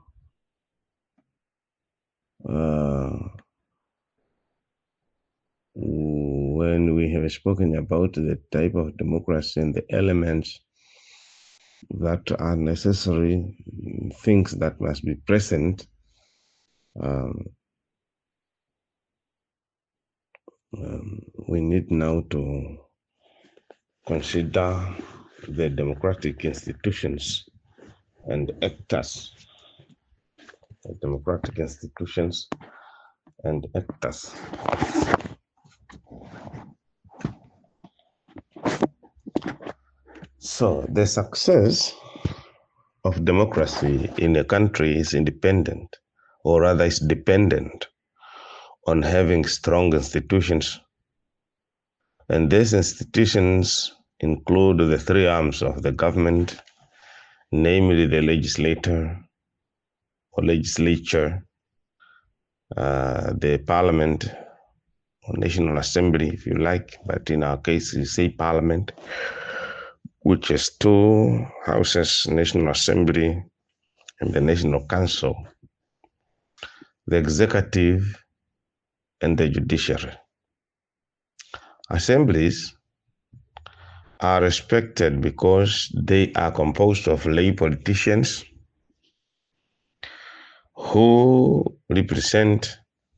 Uh, when we have spoken about the type of democracy and the elements that are necessary, things that must be present, um, um, we need now to consider the democratic institutions and actors, the democratic institutions and actors. So the success of democracy in a country is independent, or rather is dependent on having strong institutions. And these institutions include the three arms of the government, namely the legislator or legislature, uh, the parliament or national assembly, if you like, but in our case, you say parliament, which is two houses, national assembly and the national council, the executive and the judiciary. Assemblies are respected because they are composed of lay politicians who represent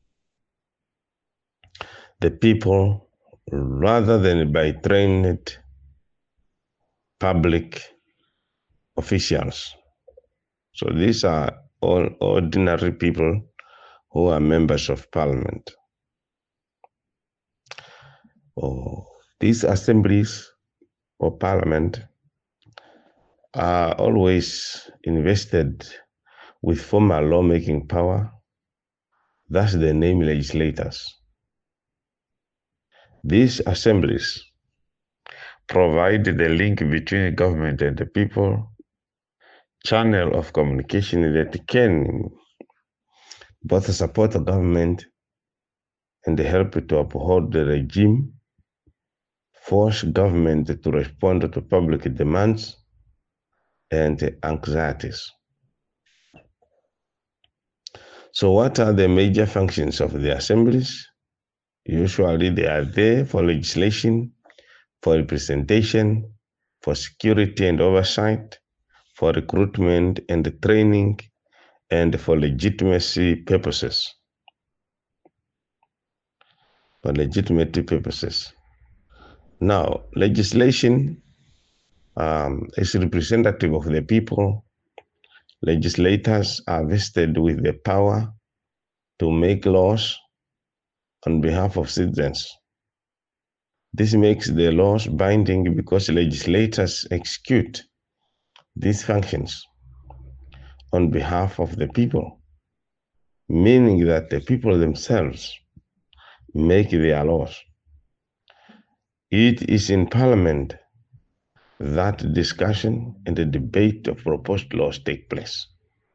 the people rather than by trained public officials. So these are all ordinary people who are members of parliament. Oh, these assemblies or parliament are always invested with formal lawmaking power. Thus the name legislators. These assemblies provide the link between government and the people, channel of communication that can both support the government and help to uphold the regime, force government to respond to public demands and anxieties. So what are the major functions of the assemblies? Usually they are there for legislation, for representation, for security and oversight, for recruitment and training, and for legitimacy purposes. For legitimacy purposes. Now, legislation um, is representative of the people. Legislators are vested with the power to make laws on behalf of citizens. This makes the laws binding because legislators execute these functions on behalf of the people, meaning that the people themselves make their laws. It is in Parliament that discussion and the debate of proposed laws take place.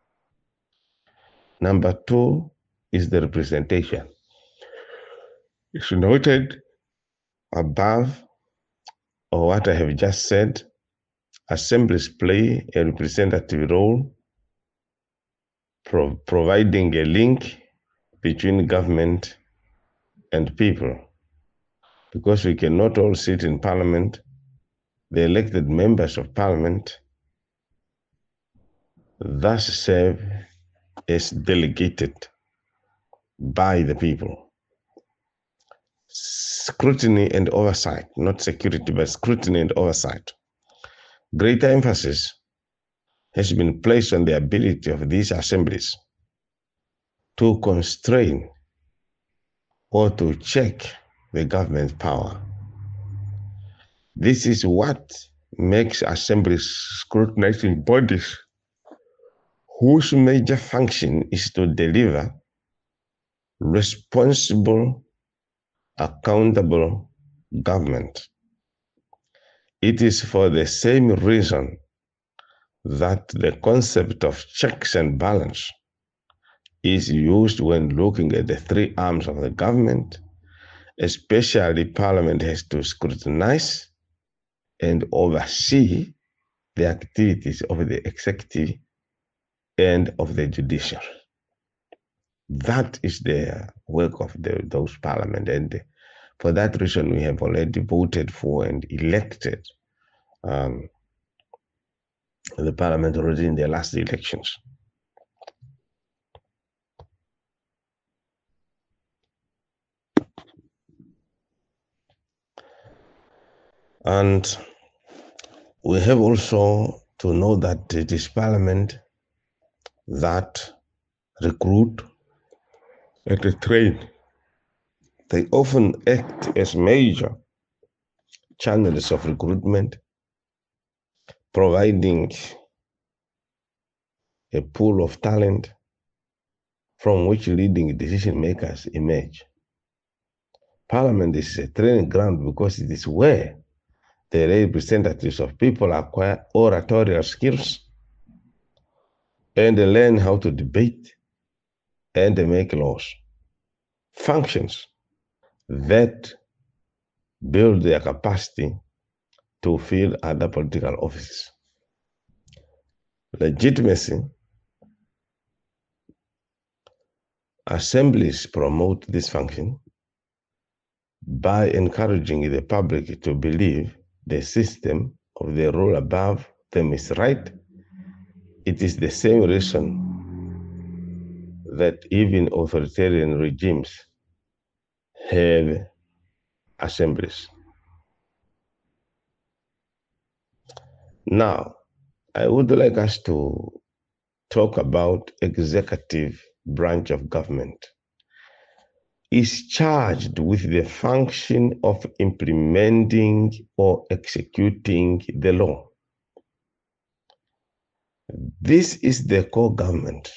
Number two is the representation. It's noted above, or what I have just said, assemblies play a representative role, pro providing a link between government and people. Because we cannot all sit in Parliament, the elected members of Parliament thus serve as delegated by the people. Scrutiny and oversight, not security, but scrutiny and oversight. Greater emphasis has been placed on the ability of these assemblies to constrain or to check the government's power. This is what makes assemblies scrutinizing bodies whose major function is to deliver responsible, accountable government. It is for the same reason that the concept of checks and balance is used when looking at the three arms of the government. Especially, Parliament has to scrutinize and oversee the activities of the executive and of the judiciary. That is the work of the, those parliament, and for that reason, we have already voted for and elected um, the parliament already in the last elections. And we have also to know that it is parliament that recruit and train. They often act as major channels of recruitment, providing a pool of talent from which leading decision makers emerge. Parliament is a training ground because it is where the representatives of people acquire oratorial skills and learn how to debate and make laws. Functions that build their capacity to fill other political offices. Legitimacy. Assemblies promote this function by encouraging the public to believe the system of the rule above them is right. It is the same reason that even authoritarian regimes have assemblies. Now, I would like us to talk about executive branch of government. Is charged with the function of implementing or executing the law. This is the core government.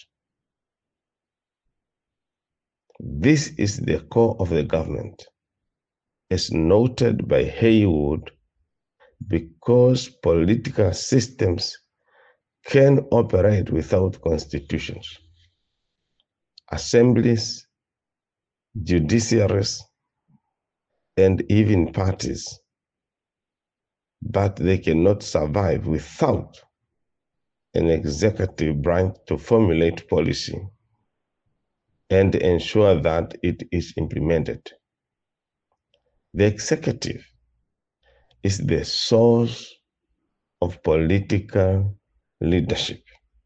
This is the core of the government, as noted by Haywood, because political systems can operate without constitutions. Assemblies, judiciaries, and even parties, but they cannot survive without an executive branch to formulate policy and ensure that it is implemented. The executive is the source of political leadership.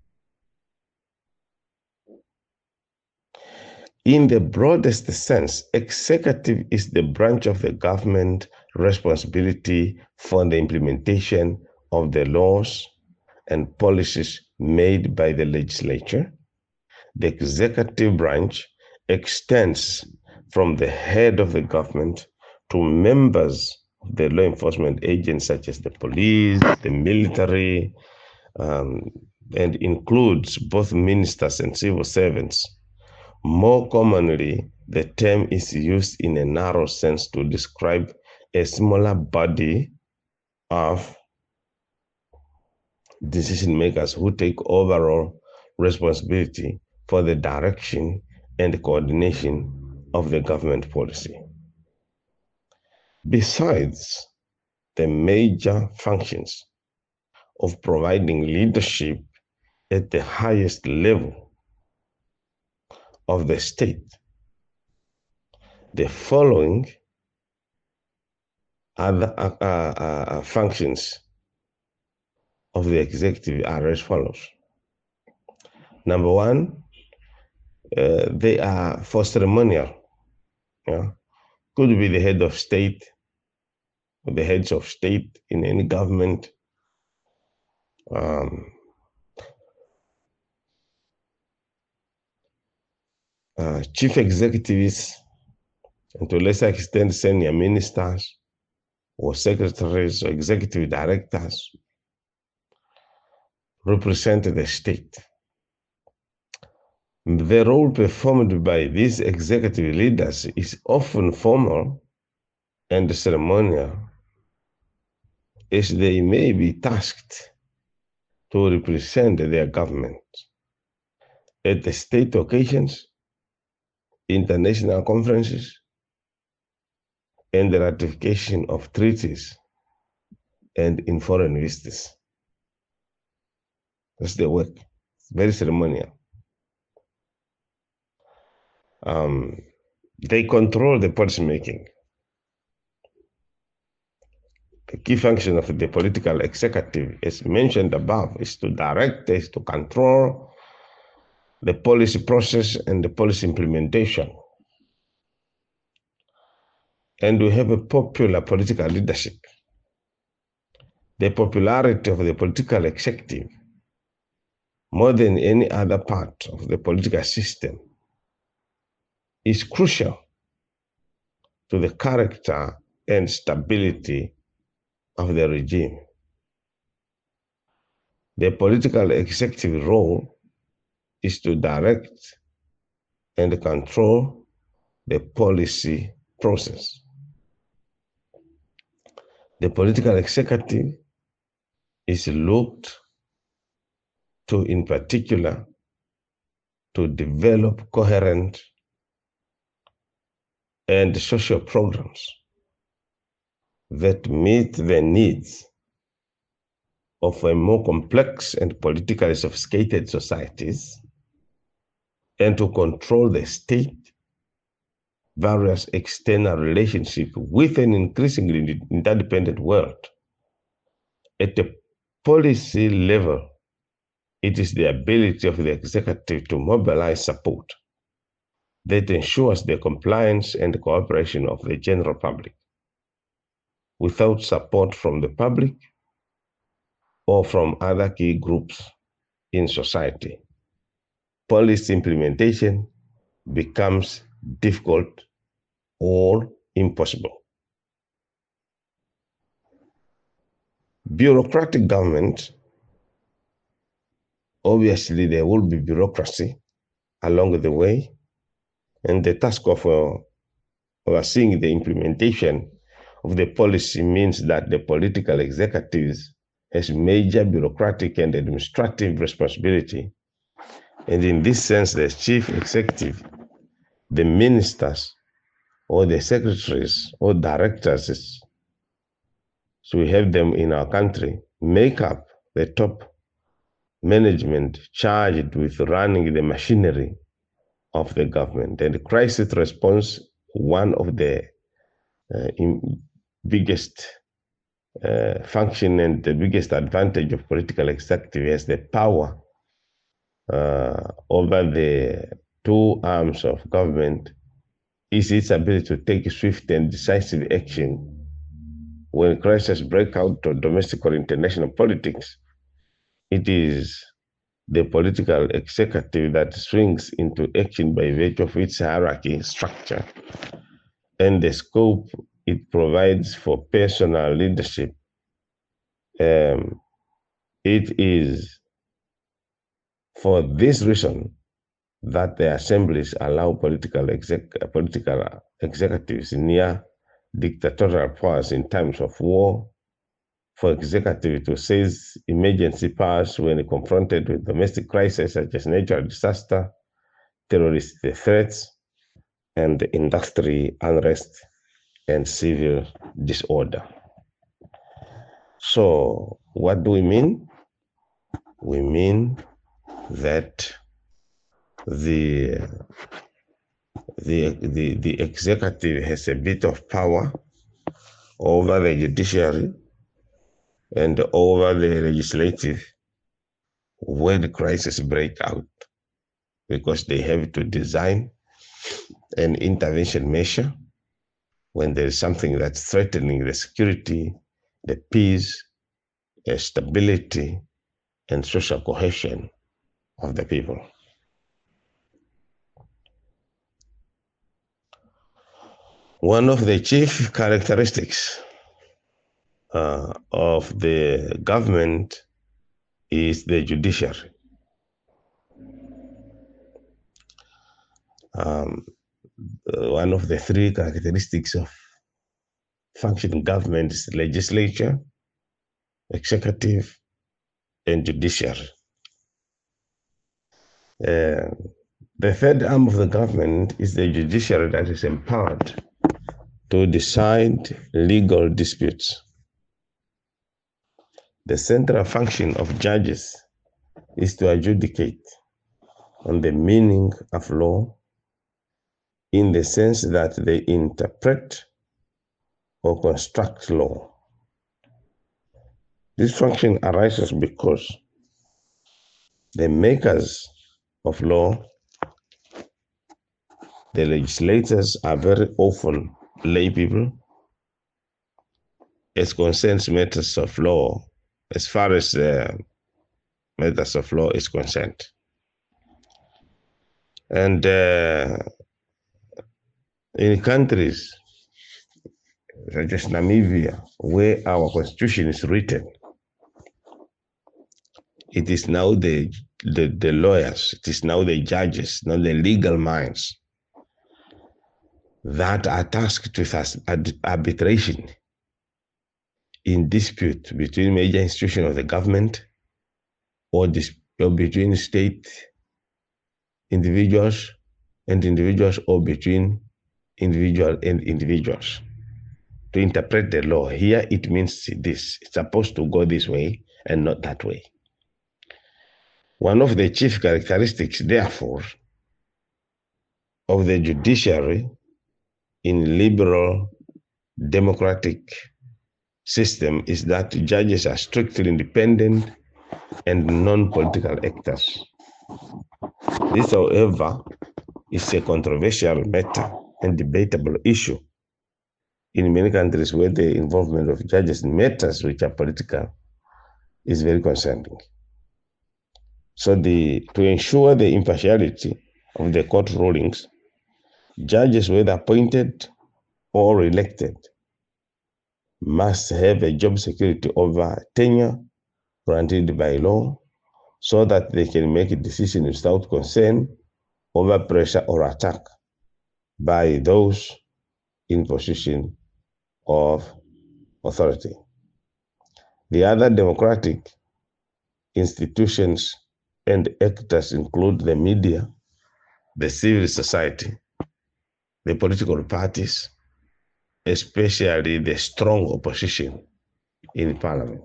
In the broadest sense, executive is the branch of the government responsibility for the implementation of the laws and policies made by the legislature. The executive branch extends from the head of the government to members of the law enforcement agents such as the police, the military, um, and includes both ministers and civil servants. More commonly, the term is used in a narrow sense to describe a smaller body of decision makers who take overall responsibility for the direction and coordination of the government policy. Besides the major functions of providing leadership at the highest level of the state, the following other uh, uh, uh, functions of the executive are as follows. Number one, Uh, they are for ceremonial. Yeah? Could be the head of state, or the heads of state in any government. Um, uh, chief executives, and to a lesser extent, senior ministers or secretaries or executive directors represent the state. The role performed by these executive leaders is often formal and ceremonial, as they may be tasked to represent their government at the state occasions, international conferences, and the ratification of treaties and in foreign visits. That's the work. It's very ceremonial. Um, they control the policy making. The key function of the political executive, as mentioned above, is to direct, is to control the policy process and the policy implementation. And we have a popular political leadership. The popularity of the political executive, more than any other part of the political system, is crucial to the character and stability of the regime. The political executive role is to direct and control the policy process. The political executive is looked to, in particular, to develop coherent and social programs that meet the needs of a more complex and politically sophisticated societies, and to control the state, various external relationships with an increasingly interdependent world. At the policy level, it is the ability of the executive to mobilize support that ensures the compliance and cooperation of the general public. Without support from the public or from other key groups in society, policy implementation becomes difficult or impossible. Bureaucratic government, obviously there will be bureaucracy along the way, and the task of uh, overseeing the implementation of the policy means that the political executives has major bureaucratic and administrative responsibility. And in this sense, the chief executive, the ministers, or the secretaries or directors, so we have them in our country, make up the top management charged with running the machinery of the government. And crisis response, one of the uh, biggest uh, function and the biggest advantage of political executive is the power uh, over the two arms of government, is its ability to take swift and decisive action when crises break out of domestic or international politics. It is the political executive that swings into action by virtue of its hierarchy structure and the scope it provides for personal leadership. Um, it is for this reason that the assemblies allow political, exec political executives near dictatorial powers in times of war, for executive to seize emergency powers when confronted with domestic crises such as natural disaster, terrorist threats, and industry unrest and civil disorder. So what do we mean? We mean that the, the, the, the executive has a bit of power over the judiciary and over the legislative when the crisis break out. because they have to design an intervention measure when there is something that's threatening the security, the peace, the stability, and social cohesion of the people. One of the chief characteristics uh, of the government is the judiciary. Um, uh, one of the three characteristics of functioning government is legislature, executive, and judiciary. Uh, the third arm of the government is the judiciary, that is empowered to decide legal disputes. The central function of judges is to adjudicate on the meaning of law, in the sense that they interpret or construct law. This function arises because the makers of law, the legislators, are very often lay people as concerns matters of law, as far as uh, matters of law is concerned. And uh, in countries such as Namibia, where our constitution is written, it is now the, the, the lawyers, it is now the judges, not the legal minds, that are tasked with arbitration in dispute between major institutions of the government or, dis or between state individuals and individuals, or between individual and individuals, to interpret the law. Here it means this. It's supposed to go this way and not that way. One of the chief characteristics, therefore, of the judiciary in liberal democratic system is that judges are strictly independent and non-political actors. This, however, is a controversial matter and debatable issue in many countries where the involvement of judges in matters which are political is very concerning. So the, to ensure the impartiality of the court rulings, judges, whether appointed or elected, must have a job security over tenure granted by law, so that they can make a decision without concern over pressure or attack by those in position of authority. The other democratic institutions and actors include the media, the civil society, the political parties, especially the strong opposition in parliament.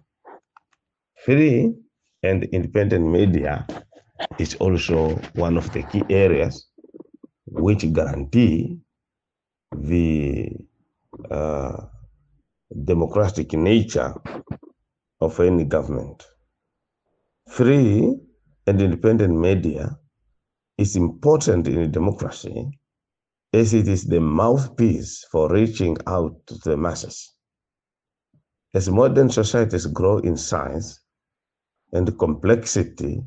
Free and independent media is also one of the key areas which guarantee the uh, democratic nature of any government. Free and independent media is important in a democracy, as it is the mouthpiece for reaching out to the masses. As modern societies grow in size and complexity,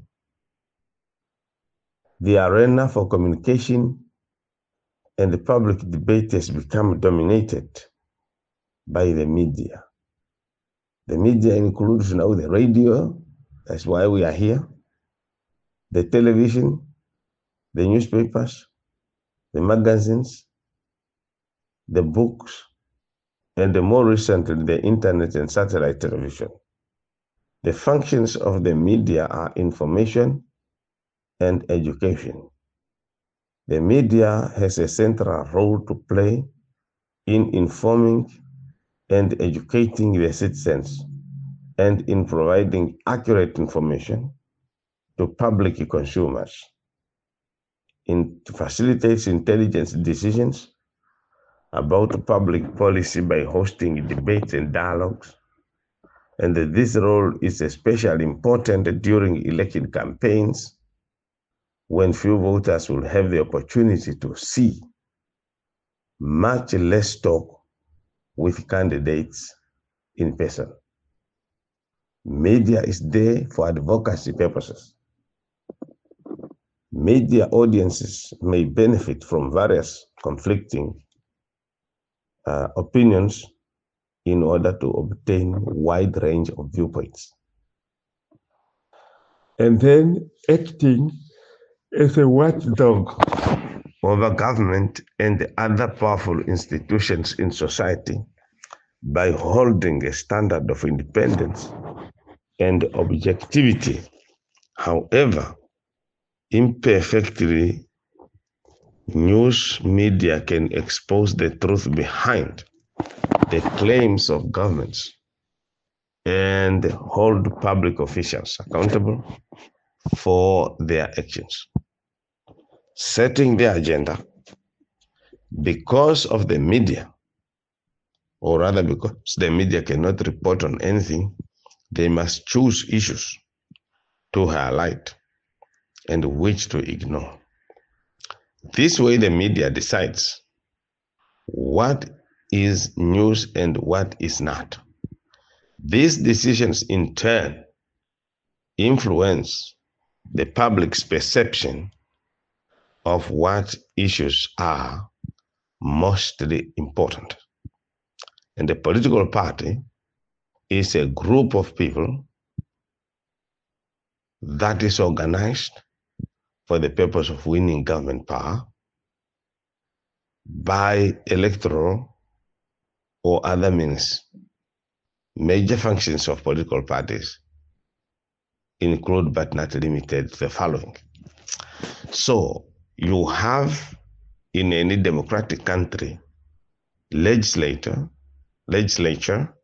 the arena for communication and the public debate has become dominated by the media. The media includes now the radio, that's why we are here, the television, the newspapers, the magazines, the books, and the more recently, the internet and satellite television. The functions of the media are information and education. The media has a central role to play in informing and educating the citizens, and in providing accurate information to public consumers. It facilitates intelligent decisions about public policy by hosting debates and dialogues, and this role is especially important during election campaigns when few voters will have the opportunity to see much less talk with candidates in person. Media is there for advocacy purposes. Media audiences may benefit from various conflicting uh, opinions in order to obtain a wide range of viewpoints. And then acting as a watchdog over government and other powerful institutions in society by holding a standard of independence and objectivity. However, imperfectly, news media can expose the truth behind the claims of governments and hold public officials accountable for their actions. Setting the agenda because of the media, or rather because the media cannot report on anything, they must choose issues to highlight and which to ignore. This way, the media decides what is news and what is not. These decisions, in turn, influence the public's perception of what issues are mostly important. And the political party is a group of people that is organized for the purpose of winning government power by electoral or other means. Major functions of political parties include, but not limited to, the following. So you have in any democratic country legislator, legislature,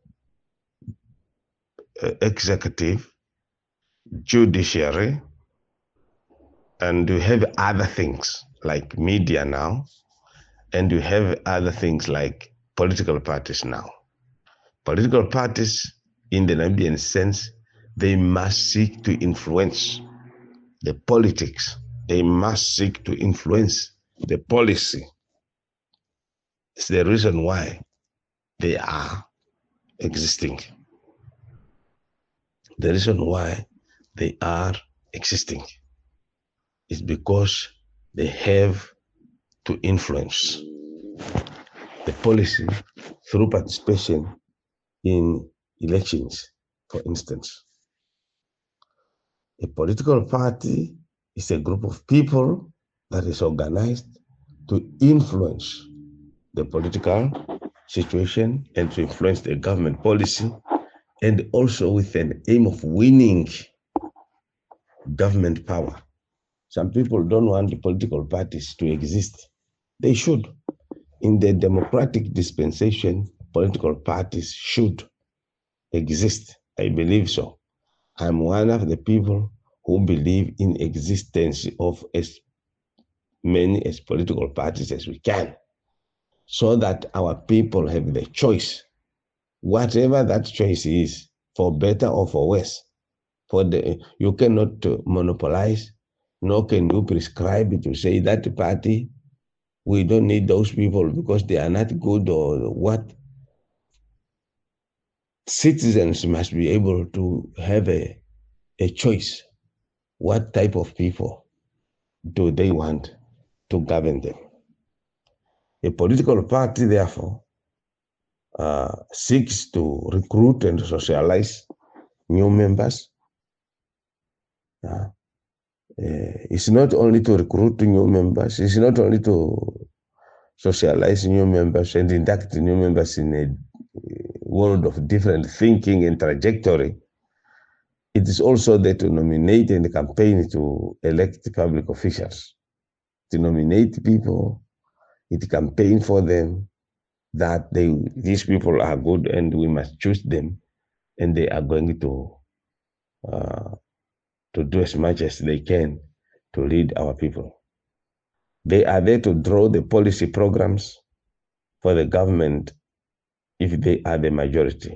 uh, executive, judiciary, and you have other things like media now, and you have other things like political parties now. Political parties, in the Namibian sense, they must seek to influence the politics. They must seek to influence the policy. It's the reason why they are existing. The reason why they are existing is because they have to influence the policy through participation in elections, for instance. A political party is a group of people that is organized to influence the political situation and to influence the government policy, and also with an aim of winning government power. Some people don't want the political parties to exist. They should. In the democratic dispensation, political parties should exist. I believe so. I'm one of the people who believe in existence of as many as political parties as we can, so that our people have the choice, whatever that choice is, for better or for worse. For the, you cannot monopolize, nor can you prescribe to say that party, we don't need those people because they are not good or what. Citizens must be able to have a, a choice. What type of people do they want to govern them? A political party, therefore, uh, seeks to recruit and socialize new members. Uh, Uh, it's not only to recruit new members, it's not only to socialize new members and induct new members in a world of different thinking and trajectory. It is also there to nominate and campaign to elect public officials, to nominate people, it campaign for them, that they these people are good and we must choose them, and they are going to uh, to do as much as they can to lead our people. They are there to draw the policy programs for the government if they are the majority.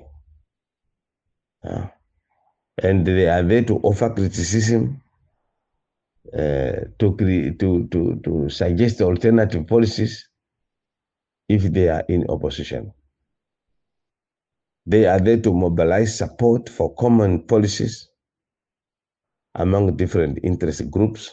Uh, and they are there to offer criticism uh, to, create, to, to, to suggest alternative policies if they are in opposition. They are there to mobilize support for common policies among different interest groups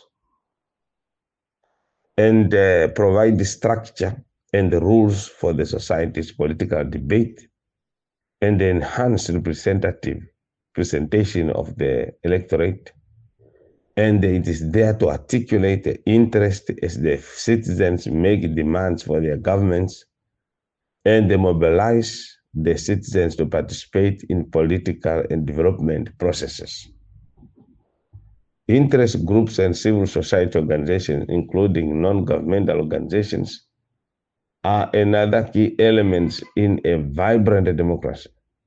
and uh, provide the structure and the rules for the society's political debate and enhance representative presentation of the electorate. And it is there to articulate the interest as the citizens make demands for their governments and they mobilize the citizens to participate in political and development processes. Interest groups and civil society organizations, including non-governmental organizations, are another key element in a vibrant democracy.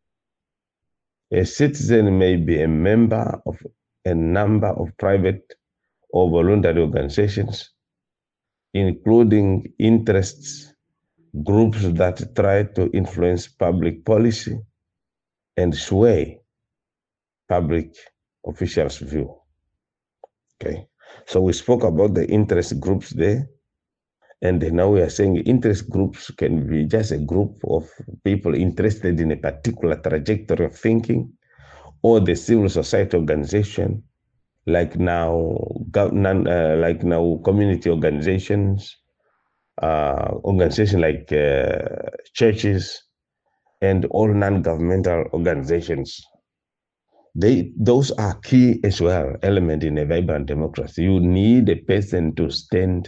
A citizen may be a member of a number of private or voluntary organizations, including interests groups that try to influence public policy and sway public officials' view. Okay, so we spoke about the interest groups there, and now we are saying interest groups can be just a group of people interested in a particular trajectory of thinking, or the civil society organization, like now, uh, like now community organizations, uh, organizations like uh, churches, and all non-governmental organizations. They, those are key as well, element in a vibrant democracy. You need a person to stand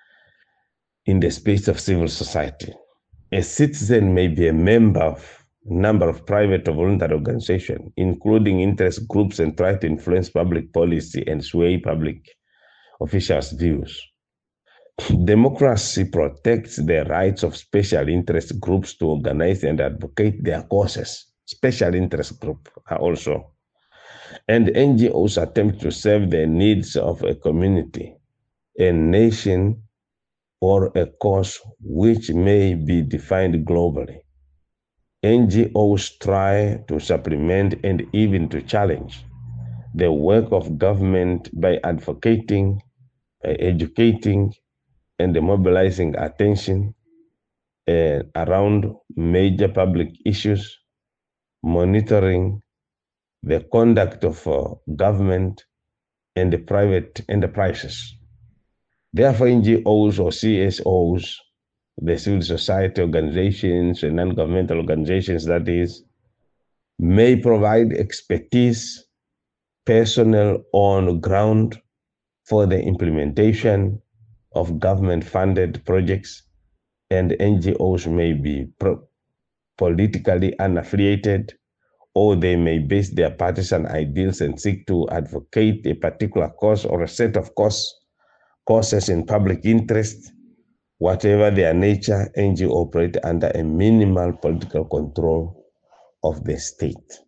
in the space of civil society. A citizen may be a member of a number of private or voluntary organizations, including interest groups, and try to influence public policy and sway public officials' views. Democracy protects the rights of special interest groups to organize and advocate their causes. Special interest groups are also. And N G Os attempt to serve the needs of a community, a nation, or a cause which may be defined globally. N G Os try to supplement and even to challenge the work of government by advocating, by educating, and mobilizing attention uh, around major public issues, monitoring the conduct of uh, government and the private enterprises. Therefore, N G Os or C S Os, the civil society organizations and non-governmental organizations, that is, may provide expertise, personnel on ground for the implementation of government-funded projects, and N G Os may be politically unaffiliated, or they may base their partisan ideals and seek to advocate a particular cause or a set of cause, causes in public interest. Whatever their nature, N G Os operate under a minimal political control of the state.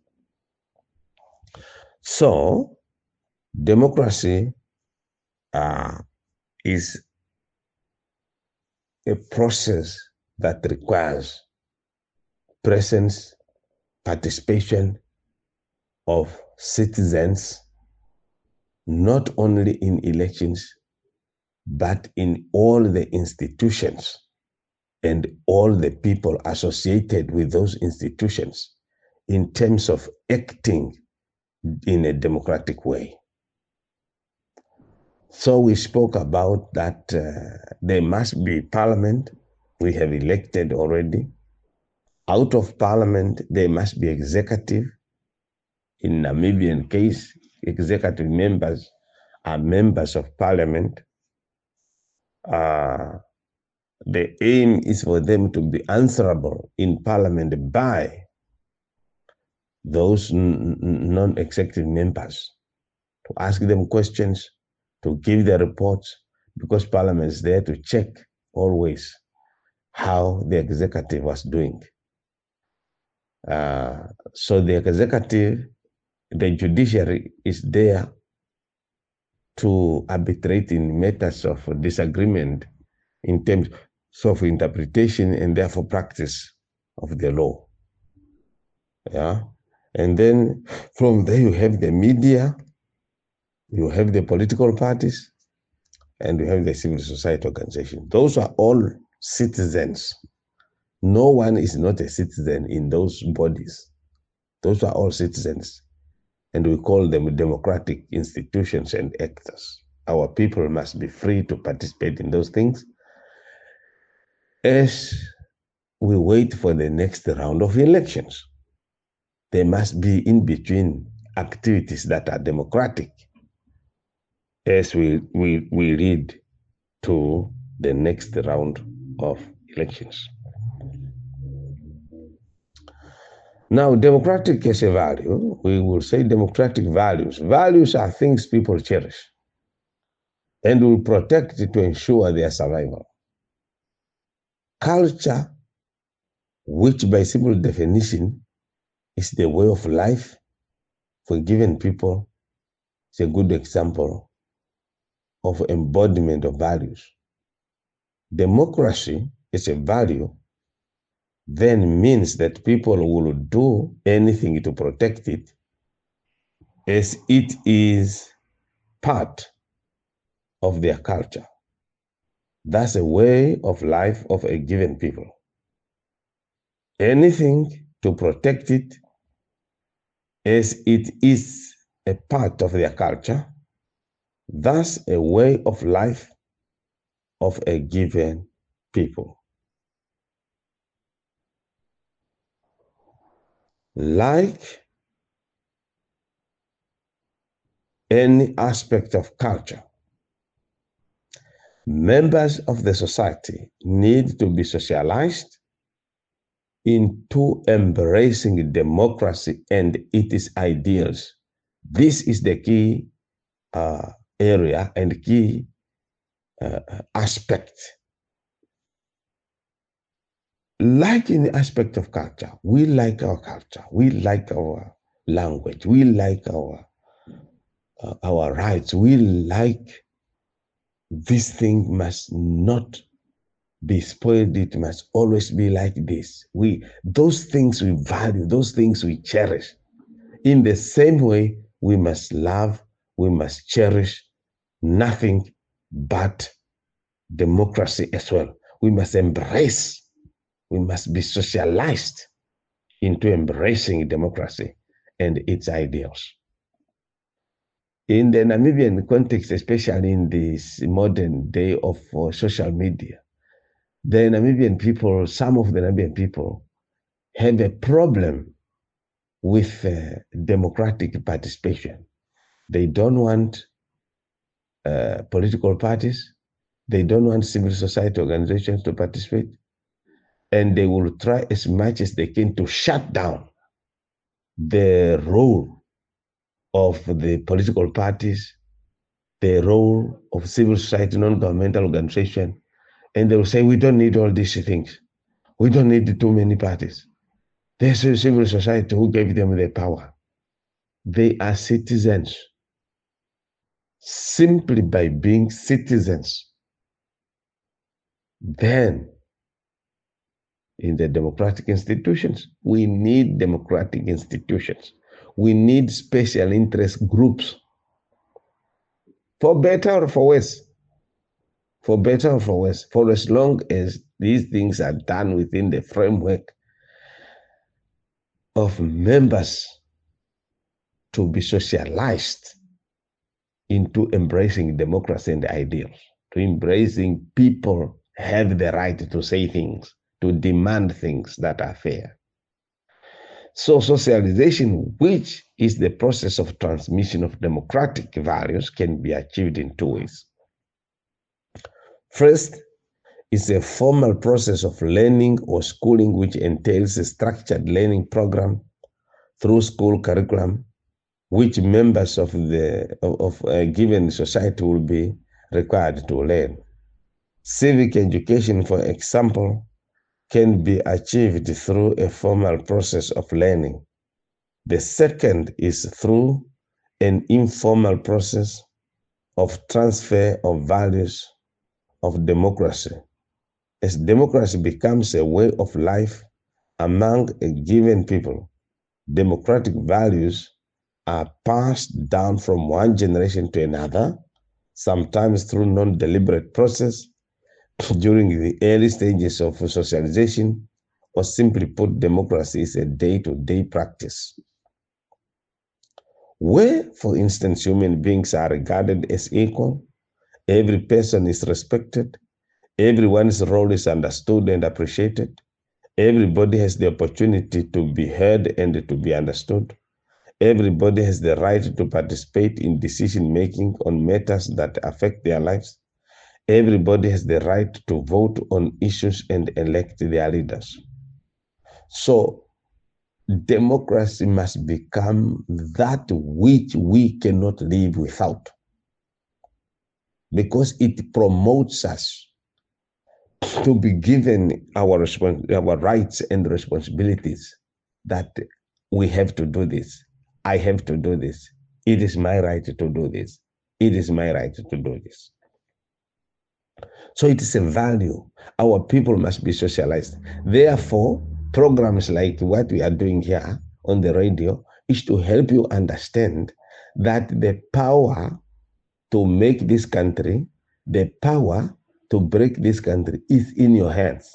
So, democracy uh, is a process that requires presence, participation of citizens, not only in elections, but in all the institutions and all the people associated with those institutions in terms of acting in a democratic way. So we spoke about that uh, there must be parliament. We have elected already. Out of parliament, there must be executive. In Namibian case, executive members are members of parliament. Uh, the aim is for them to be answerable in parliament by those non-executive members, to ask them questions, to give their reports, because parliament is there to check always how the executive was doing. Uh, so the executive, the judiciary is there to arbitrate in matters of disagreement in terms of interpretation and therefore practice of the law. Yeah. And then from there you have the media, you have the political parties, and we have the civil society organization. Those are all citizens. No one is not a citizen in those bodies. Those are all citizens, and we call them democratic institutions and actors. Our people must be free to participate in those things as we wait for the next round of elections. There must be in between activities that are democratic as we, we, we lead to the next round of elections. Now, democratic as a value, we will say democratic values. Values are things people cherish and will protect to ensure their survival. Culture, which by simple definition is the way of life for given people, is a good example of embodiment of values. Democracy is a value, then means that people will do anything to protect it as it is part of their culture. That's a way of life of a given people. Anything to protect it as it is a part of their culture. That's a way of life of a given people. Like any aspect of culture, members of the society need to be socialized into embracing democracy and its ideals. This is the key uh, area and key uh, aspect. Like in the aspect of culture, we like our culture, we like our language, we like our uh, our rights, we like this thing must not be spoiled, it must always be like this. We those things we value, those things we cherish. In the same way, we must love, we must cherish nothing but democracy as well. We must embrace, we must be socialized into embracing democracy and its ideals. In the Namibian context, especially in this modern day of uh, social media, the Namibian people, some of the Namibian people have a problem with uh, democratic participation. They don't want uh, political parties. They don't want civil society organizations to participate. And they will try as much as they can to shut down the role of the political parties, the role of civil society, non-governmental organization. And they will say, we don't need all these things. We don't need too many parties. There's a civil society who gave them the power. They are citizens. Simply by being citizens, then in the democratic institutions, we need democratic institutions. We need special interest groups, for better or for worse. For better or for worse, for as long as these things are done within the framework of members to be socialized into embracing democracy and ideals, to embracing people have the right to say things, to demand things that are fair. So socialization, which is the process of transmission of democratic values, can be achieved in two ways. First, it's a formal process of learning or schooling which entails a structured learning program through school curriculum, which members of the of, of a given society will be required to learn. Civic education, for example, can be achieved through a formal process of learning. The second is through an informal process of transfer of values of democracy. As democracy becomes a way of life among a given people, democratic values are passed down from one generation to another, sometimes through non-deliberate process, during the early stages of socialization, or simply put, democracy is a day-to-day practice where, for instance, human beings are regarded as equal, every person is respected, everyone's role is understood and appreciated, everybody has the opportunity to be heard and to be understood, everybody has the right to participate in decision-making on matters that affect their lives, everybody has the right to vote on issues and elect their leaders. So democracy must become that which we cannot live without, because it promotes us to be given our, our rights and responsibilities, that we have to do this, I have to do this, it is my right to do this, it is my right to do this. So it is a value. Our people must be socialized. Therefore, programs like what we are doing here on the radio is to help you understand that the power to make this country, the power to break this country is in your hands.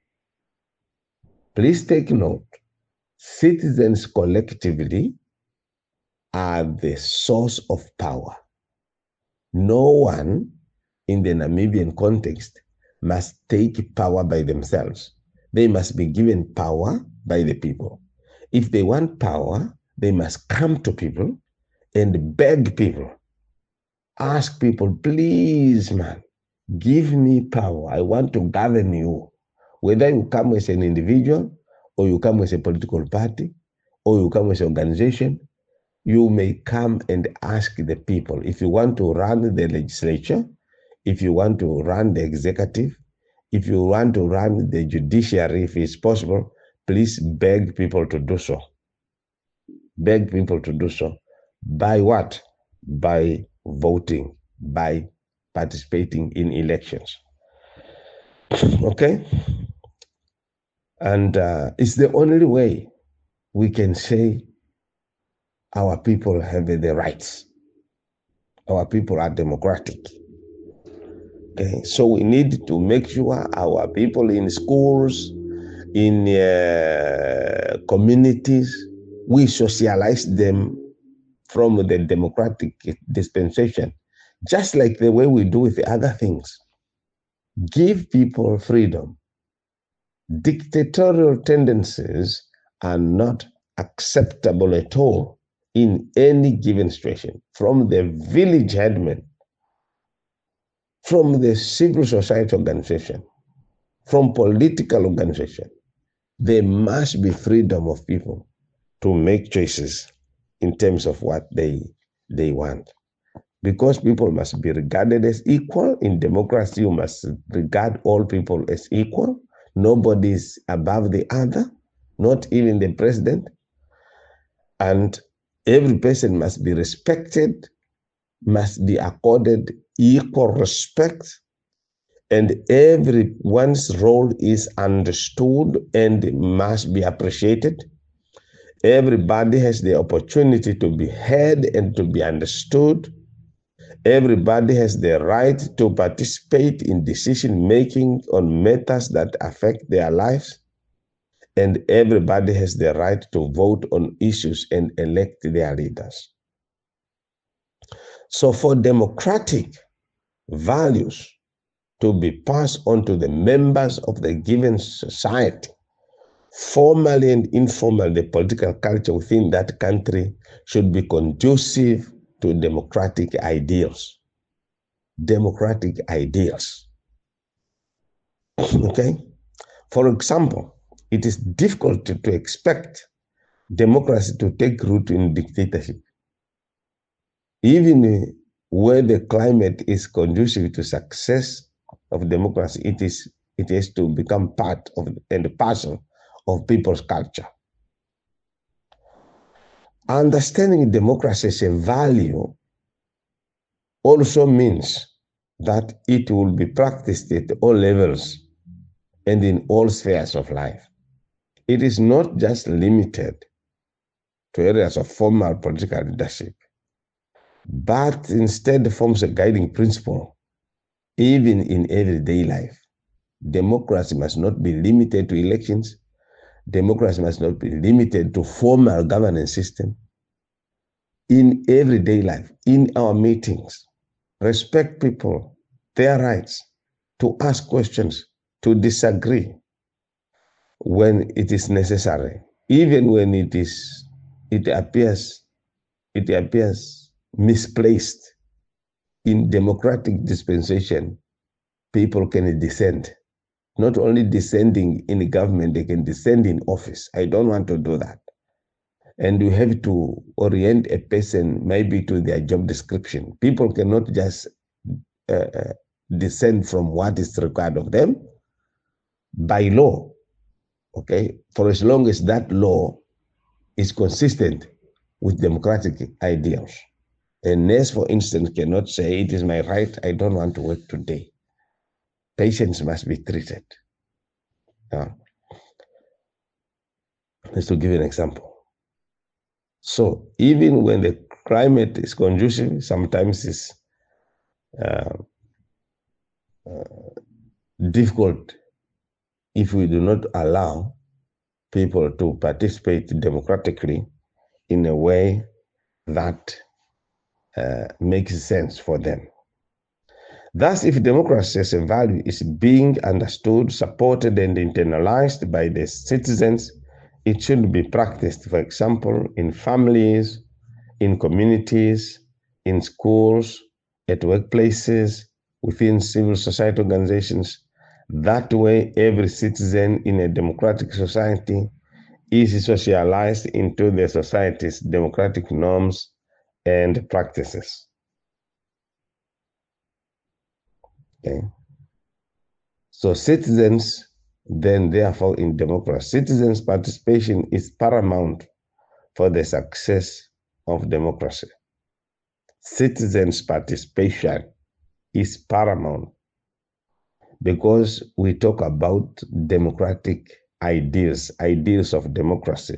Please take note, citizens collectively are the source of power. No one in the Namibian context must take power by themselves. They must be given power by the people. If they want power, they must come to people and beg people. Ask people, please, man, give me power. I want to govern you. Whether you come as an individual, or you come as a political party, or you come as an organization, you may come and ask the people. If you want to run the legislature, if you want to run the executive, if you want to run the judiciary, if it's possible, please beg people to do so. Beg people to do so. By what? By voting, by participating in elections. Okay? And uh, it's the only way we can say our people have the rights. Our people are democratic. Okay, so we need to make sure our people in schools, in uh, communities, we socialize them from the democratic dispensation, just like the way we do with the other things. Give people freedom. Dictatorial tendencies are not acceptable at all in any given situation, from the village headman, from the civil society organization, from political organization. There must be freedom of people to make choices in terms of what they, they want. Because people must be regarded as equal. In democracy, you must regard all people as equal. Nobody is above the other, not even the president. And every person must be respected, must be accorded equal respect, and everyone's role is understood and must be appreciated. Everybody has the opportunity to be heard and to be understood. Everybody has the right to participate in decision-making on matters that affect their lives. And everybody has the right to vote on issues and elect their leaders. So for democratic values to be passed on to the members of the given society, formally and informally, the political culture within that country should be conducive to democratic ideals. Democratic ideals. Okay? For example, it is difficult to, to expect democracy to take root in dictatorship. Even where the climate is conducive to success of democracy, it is it has to become part of and parcel of people's culture. Understanding democracy as a value also means that it will be practiced at all levels and in all spheres of life. It is not just limited to areas of formal political leadership. but instead forms a guiding principle, even in everyday life. Democracy must not be limited to elections. Democracy must not be limited to formal governance system. In everyday life, in our meetings, respect people, their rights to ask questions, to disagree when it is necessary, even when it is it appears it appears misplaced. In democratic dispensation, people can dissent. Not only dissenting in government, they can dissent in office. I don't want to do that. And you have to orient a person maybe to their job description. People cannot just uh, uh, dissent from what is required of them by law, okay? For as long as that law is consistent with democratic ideals. A nurse, for instance, cannot say, it is my right, I don't want to work today. Patients must be treated. Uh, just to give you an example. So even when the climate is conducive, sometimes it's uh, uh, difficult if we do not allow people to participate democratically in a way that uh, makes sense for them. Thus, if democracy as a value is being understood, supported, and internalized by the citizens, it should be practiced, for example, in families, in communities, in schools, at workplaces, within civil society organizations. That way, every citizen in a democratic society is socialized into the society's democratic norms and practices. Okay. So citizens, then therefore in democracy, citizens' participation is paramount for the success of democracy. Citizens' participation is paramount because we talk about democratic ideals, ideals of democracy.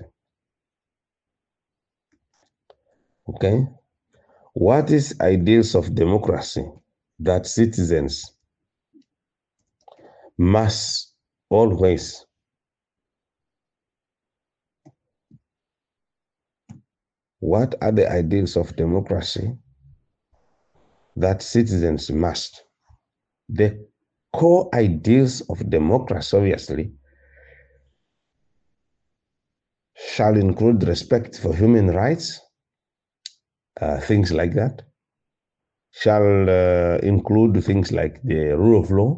Okay? What is ideals of democracy? That citizens must always what are the ideals of democracy that citizens must? The core ideals of democracy, obviously, shall include respect for human rights, uh, things like that, shall uh, include things like the rule of law,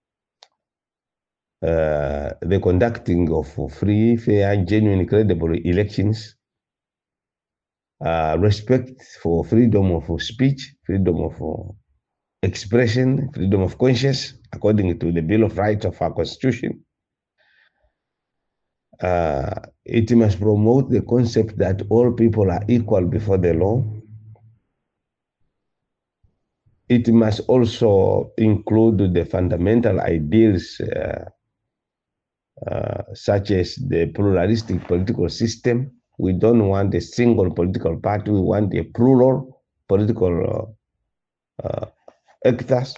uh, the conducting of free, fair, genuine, credible elections, uh, respect for freedom of speech, freedom of expression, freedom of conscience, according to the Bill of Rights of our Constitution. Uh, it must promote the concept that all people are equal before the law. It must also include the fundamental ideals uh, uh, such as the pluralistic political system. We don't want a single political party. We want a plural political uh, uh, actors.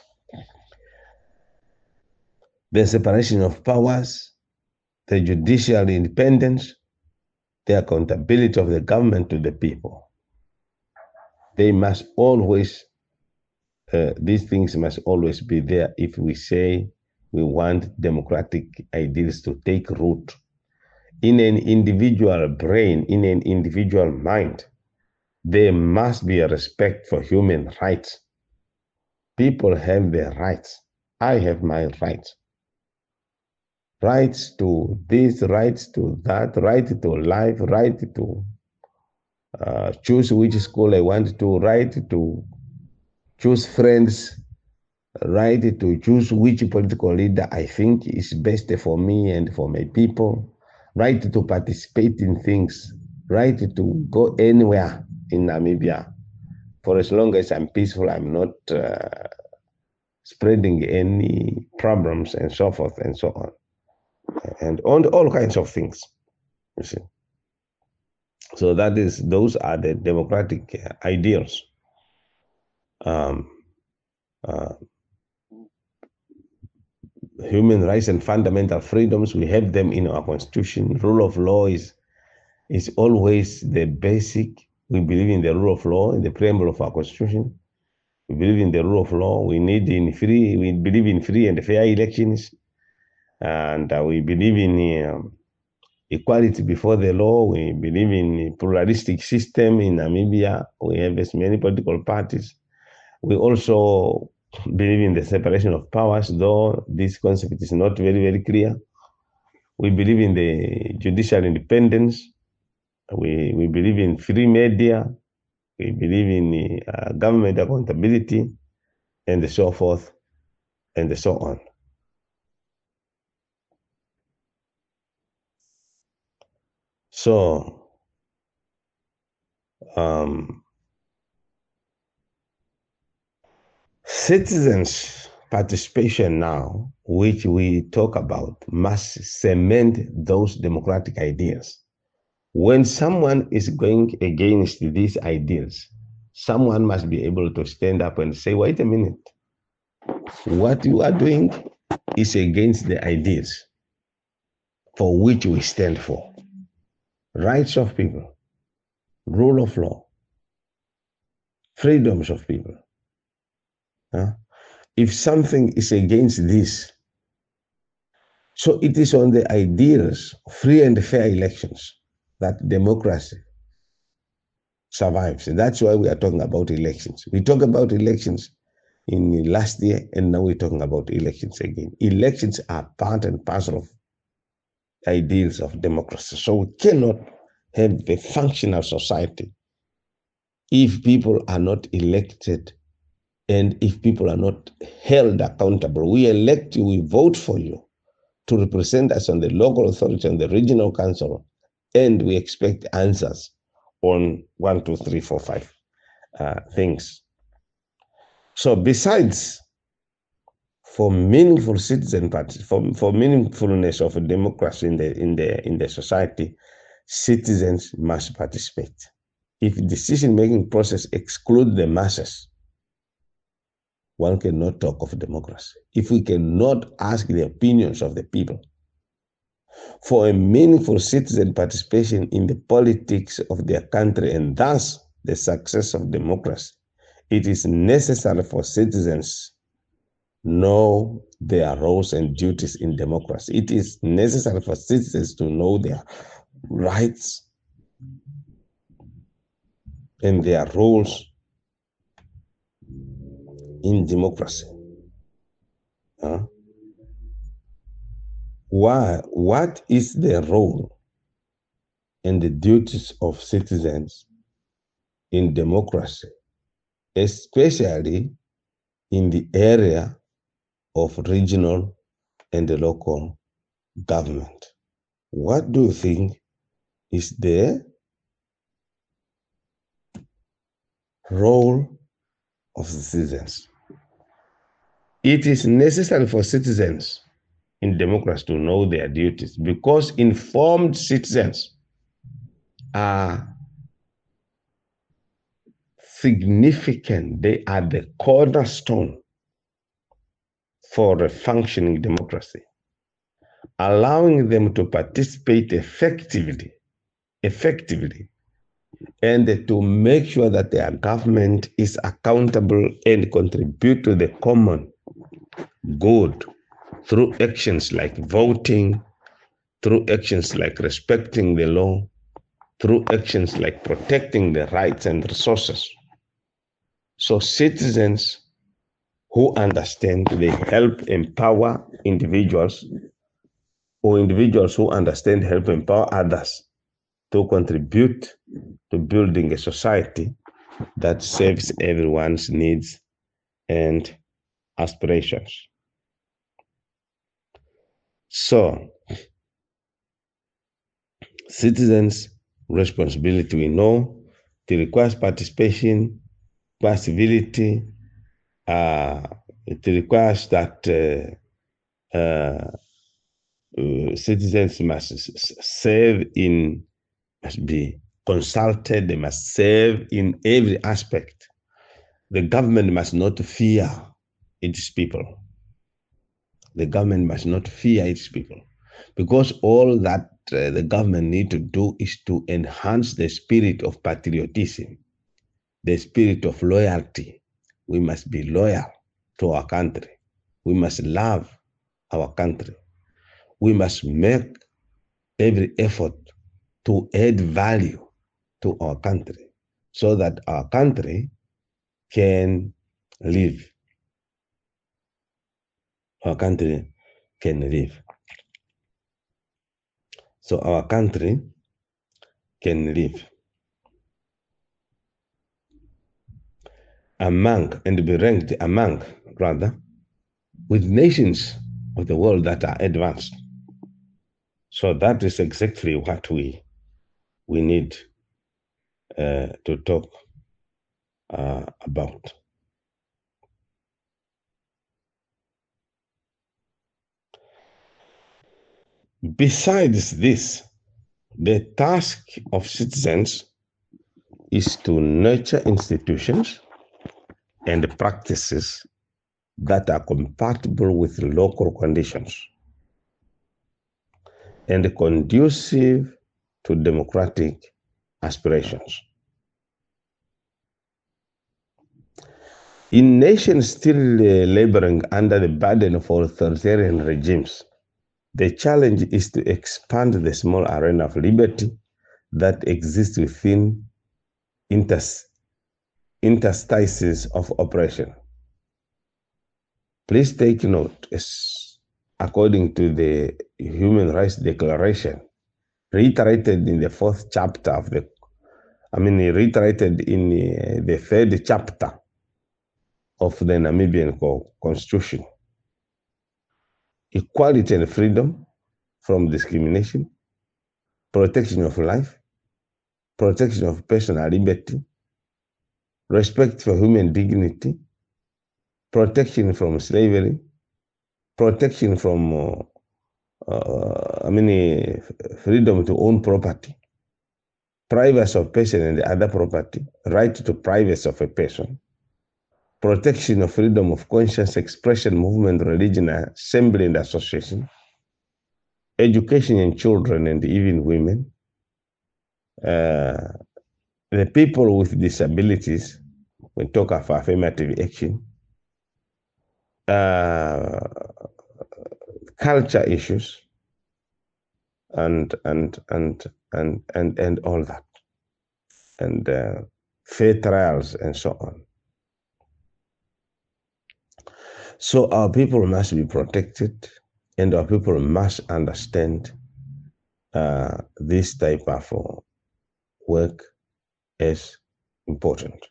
The separation of powers, the judicial independence, the accountability of the government to the people. They must always, uh, these things must always be there if we say we want democratic ideals to take root in an individual brain, in an individual mind. There must be a respect for human rights. People have their rights. I have my rights. Rights to this, rights to that, right to life, right to uh, choose which school I want to, right to choose friends, right to choose which political leader I think is best for me and for my people, right to participate in things, right to go anywhere in Namibia. For as long as I'm peaceful, I'm not uh, spreading any problems and so forth and so on. And on all kinds of things, you see. So that is, those are the democratic uh, ideals. um, uh, human rights and fundamental freedoms. We have them in our constitution. Rule of law is is always the basic. We believe in the rule of law in the preamble of our constitution. We believe in the rule of law. We need in free. We believe in free and fair elections, and uh, we believe in um, equality before the law. We believe in a pluralistic system in Namibia. We have as many political parties. We also believe in the separation of powers, though this concept is not very, very clear. We believe in the judicial independence. We, we believe in free media. We believe in uh, government accountability, and so forth, and so on. So, um, citizens' participation now, which we talk about, must cement those democratic ideas. When someone is going against these ideas, someone must be able to stand up and say, wait a minute, what you are doing is against the ideas for which we stand for. Rights of people, rule of law, freedoms of people. Huh? If something is against this, so it is on the ideas of free and fair elections that democracy survives. And that's why we are talking about elections. We talk about elections in last year, and now we're talking about elections again. Elections are part and parcel of ideals of democracy. So we cannot have a functional society if people are not elected and if people are not held accountable. We elect you, we vote for you to represent us on the local authority and the regional council, and we expect answers on one, two, three, four, five uh, things. So besides for meaningful citizen party, for, for meaningfulness of a democracy in the in the in the society, citizens must participate. If decision-making process excludes the masses, one cannot talk of democracy. If we cannot ask the opinions of the people, for a meaningful citizen participation in the politics of their country and thus the success of democracy, it is necessary for citizens know their roles and duties in democracy. It is necessary for citizens to know their rights and their roles in democracy. Huh? Why? What is the role and the duties of citizens in democracy, especially in the area of regional and the local government? What do you think is the role of the citizens? It is necessary for citizens in democracy to know their duties, because informed citizens are significant. They are the cornerstone for a functioning democracy. Allowing them to participate effectively, effectively, and to make sure that their government is accountable and contribute to the common good through actions like voting, through actions like respecting the law, through actions like protecting the rights and resources. So citizens who understand, they help empower individuals, or individuals who understand help empower others to contribute to building a society that serves everyone's needs and aspirations. So, citizens' responsibility, we know, it requires participation, possibility. Uh, it requires that uh, uh, uh, citizens must serve in, must be consulted, they must serve in every aspect The government must not fear its people. The government must not fear its people, because all that uh, the government need to do is to enhance the spirit of patriotism, the spirit of loyalty. We must be loyal to our country. We must love our country. We must make every effort to add value to our country so that our country can live. Our country can live. So our country can live among and be ranked among, rather, with nations of the world that are advanced. So that is exactly what we we need uh, to talk uh, about. Besides this, the task of citizens is to nurture institutions and practices that are compatible with local conditions and conducive to democratic aspirations. In nations still uh, laboring under the burden of authoritarian regimes, the challenge is to expand the small arena of liberty that exists within inters interstices of oppression. Please take note, according to the Human Rights Declaration, reiterated in the fourth chapter of the, I mean, reiterated in the, the third chapter of the Namibian Constitution. Equality and freedom from discrimination, protection of life, protection of personal liberty, respect for human dignity, protection from slavery, protection from, uh, uh, I mean, freedom to own property, privacy of person and other property, right to privacy of a person, protection of freedom of conscience, expression, movement, religion, assembly, and association, education in children and even women, uh, the people with disabilities, we talk of affirmative action, uh, culture issues, and and and and and and all that, and uh, fair trials and so on. So our people must be protected, and our people must understand uh, this type of work is important.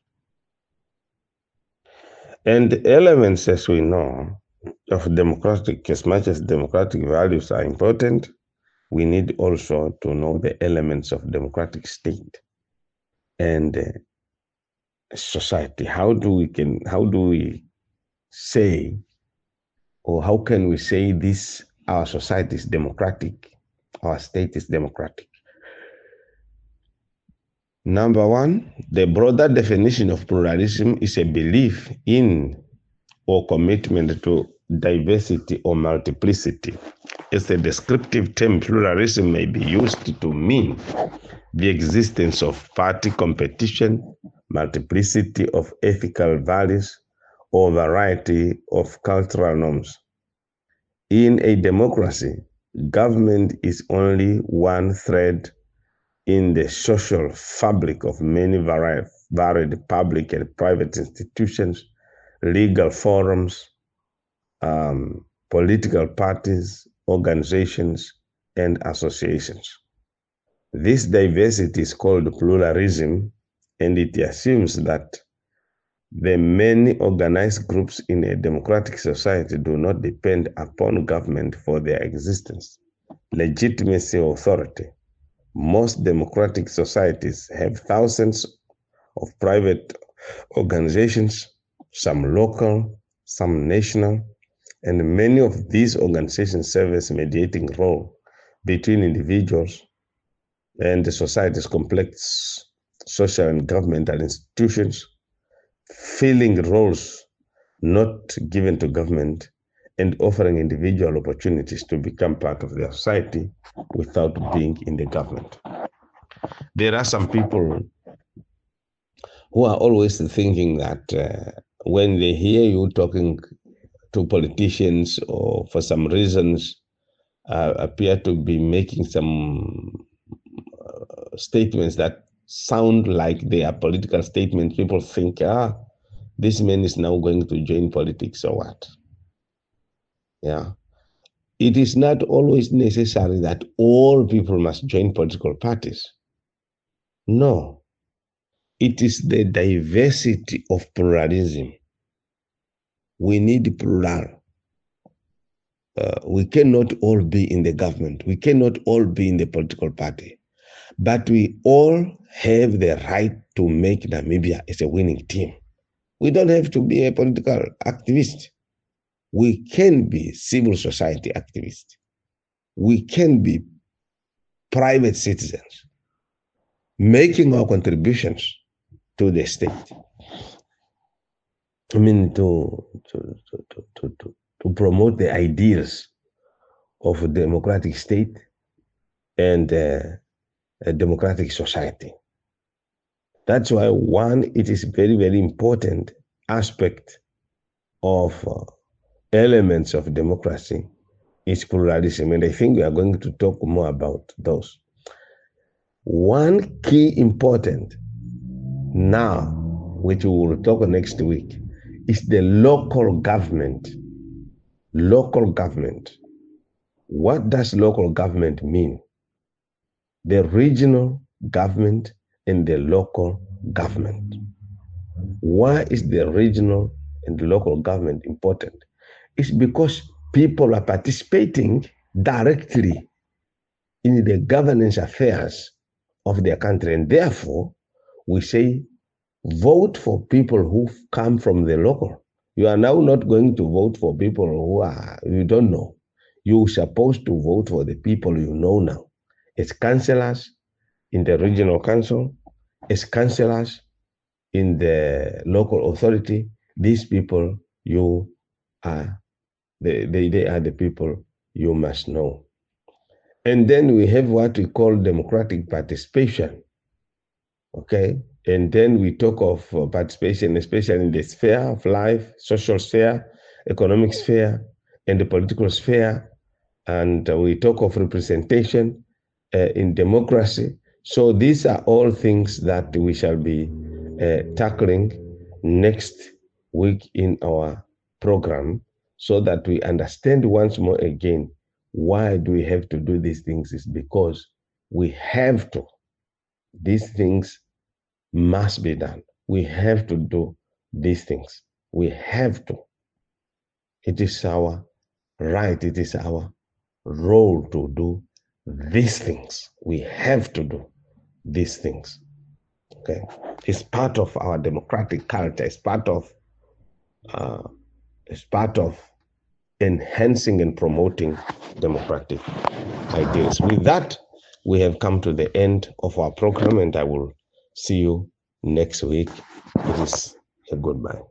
And elements, as we know, of democratic, as much as democratic values are important, we need also to know the elements of democratic state and uh, society. How do we can, how do we say, or how can we say this, our society is democratic, our state is democratic? Number one, the broader definition of pluralism is a belief in or commitment to diversity or multiplicity. It's a descriptive term. Pluralism may be used to mean the existence of party competition, multiplicity of ethical values, or variety of cultural norms. In a democracy, government is only one thread in the social fabric of many varied, varied public and private institutions, legal forums, um, political parties, organizations, and associations. This diversity is called pluralism, and it assumes that the many organized groups in a democratic society do not depend upon government for their existence, legitimacy, or authority. Most democratic societies have thousands of private organizations, some local, some national, and many of these organizations serve as a mediating role between individuals and the society's complex social and governmental institutions, filling roles not given to government, and offering individual opportunities to become part of their society without being in the government. There are some people who are always thinking that uh, when they hear you talking to politicians or for some reasons uh, appear to be making some uh, statements that sound like they are political statements, people think, ah, this man is now going to join politics or what? Yeah. It is not always necessary that all people must join political parties. No. It is the diversity of pluralism. We need plural. Uh, we cannot all be in the government. We cannot all be in the political party. But we all have the right to make Namibia as a winning team. We don't have to be a political activist. We can be civil society activists. We can be private citizens making our contributions to the state. I mean, to, to, to, to, to, to promote the ideals of a democratic state and uh, a democratic society. That's why, one, it is very, very important aspect of uh, elements of democracy is pluralism. And I think we are going to talk more about those. One key important now, which we will talk next week, is the local government. Local government. What does local government mean? The regional government and the local government. Why is the regional and the local government important? It's because people are participating directly in the governance affairs of their country, and therefore we say vote for people who come from the local. You are now not going to vote for people who are you don't know. You're supposed to vote for the people you know now. As councillors in the regional council, as councillors in the local authority, these people you are they, they, they are the people you must know. And then we have what we call democratic participation. Okay. And then we talk of uh, participation, especially in the sphere of life, social sphere, economic sphere, and the political sphere. And uh, we talk of representation uh, in democracy. So these are all things that we shall be uh, tackling next week in our program, so that we understand once more again why do we have to do these things. Is because we have to. These things must be done. We have to do these things. We have to. It is our right. It is our role to do these things. We have to do these things. Okay, it's part of our democratic culture. It's part of uh, it's part of enhancing and promoting democratic ideals. With that, we have come to the end of our program, and I will see you next week. It is a goodbye.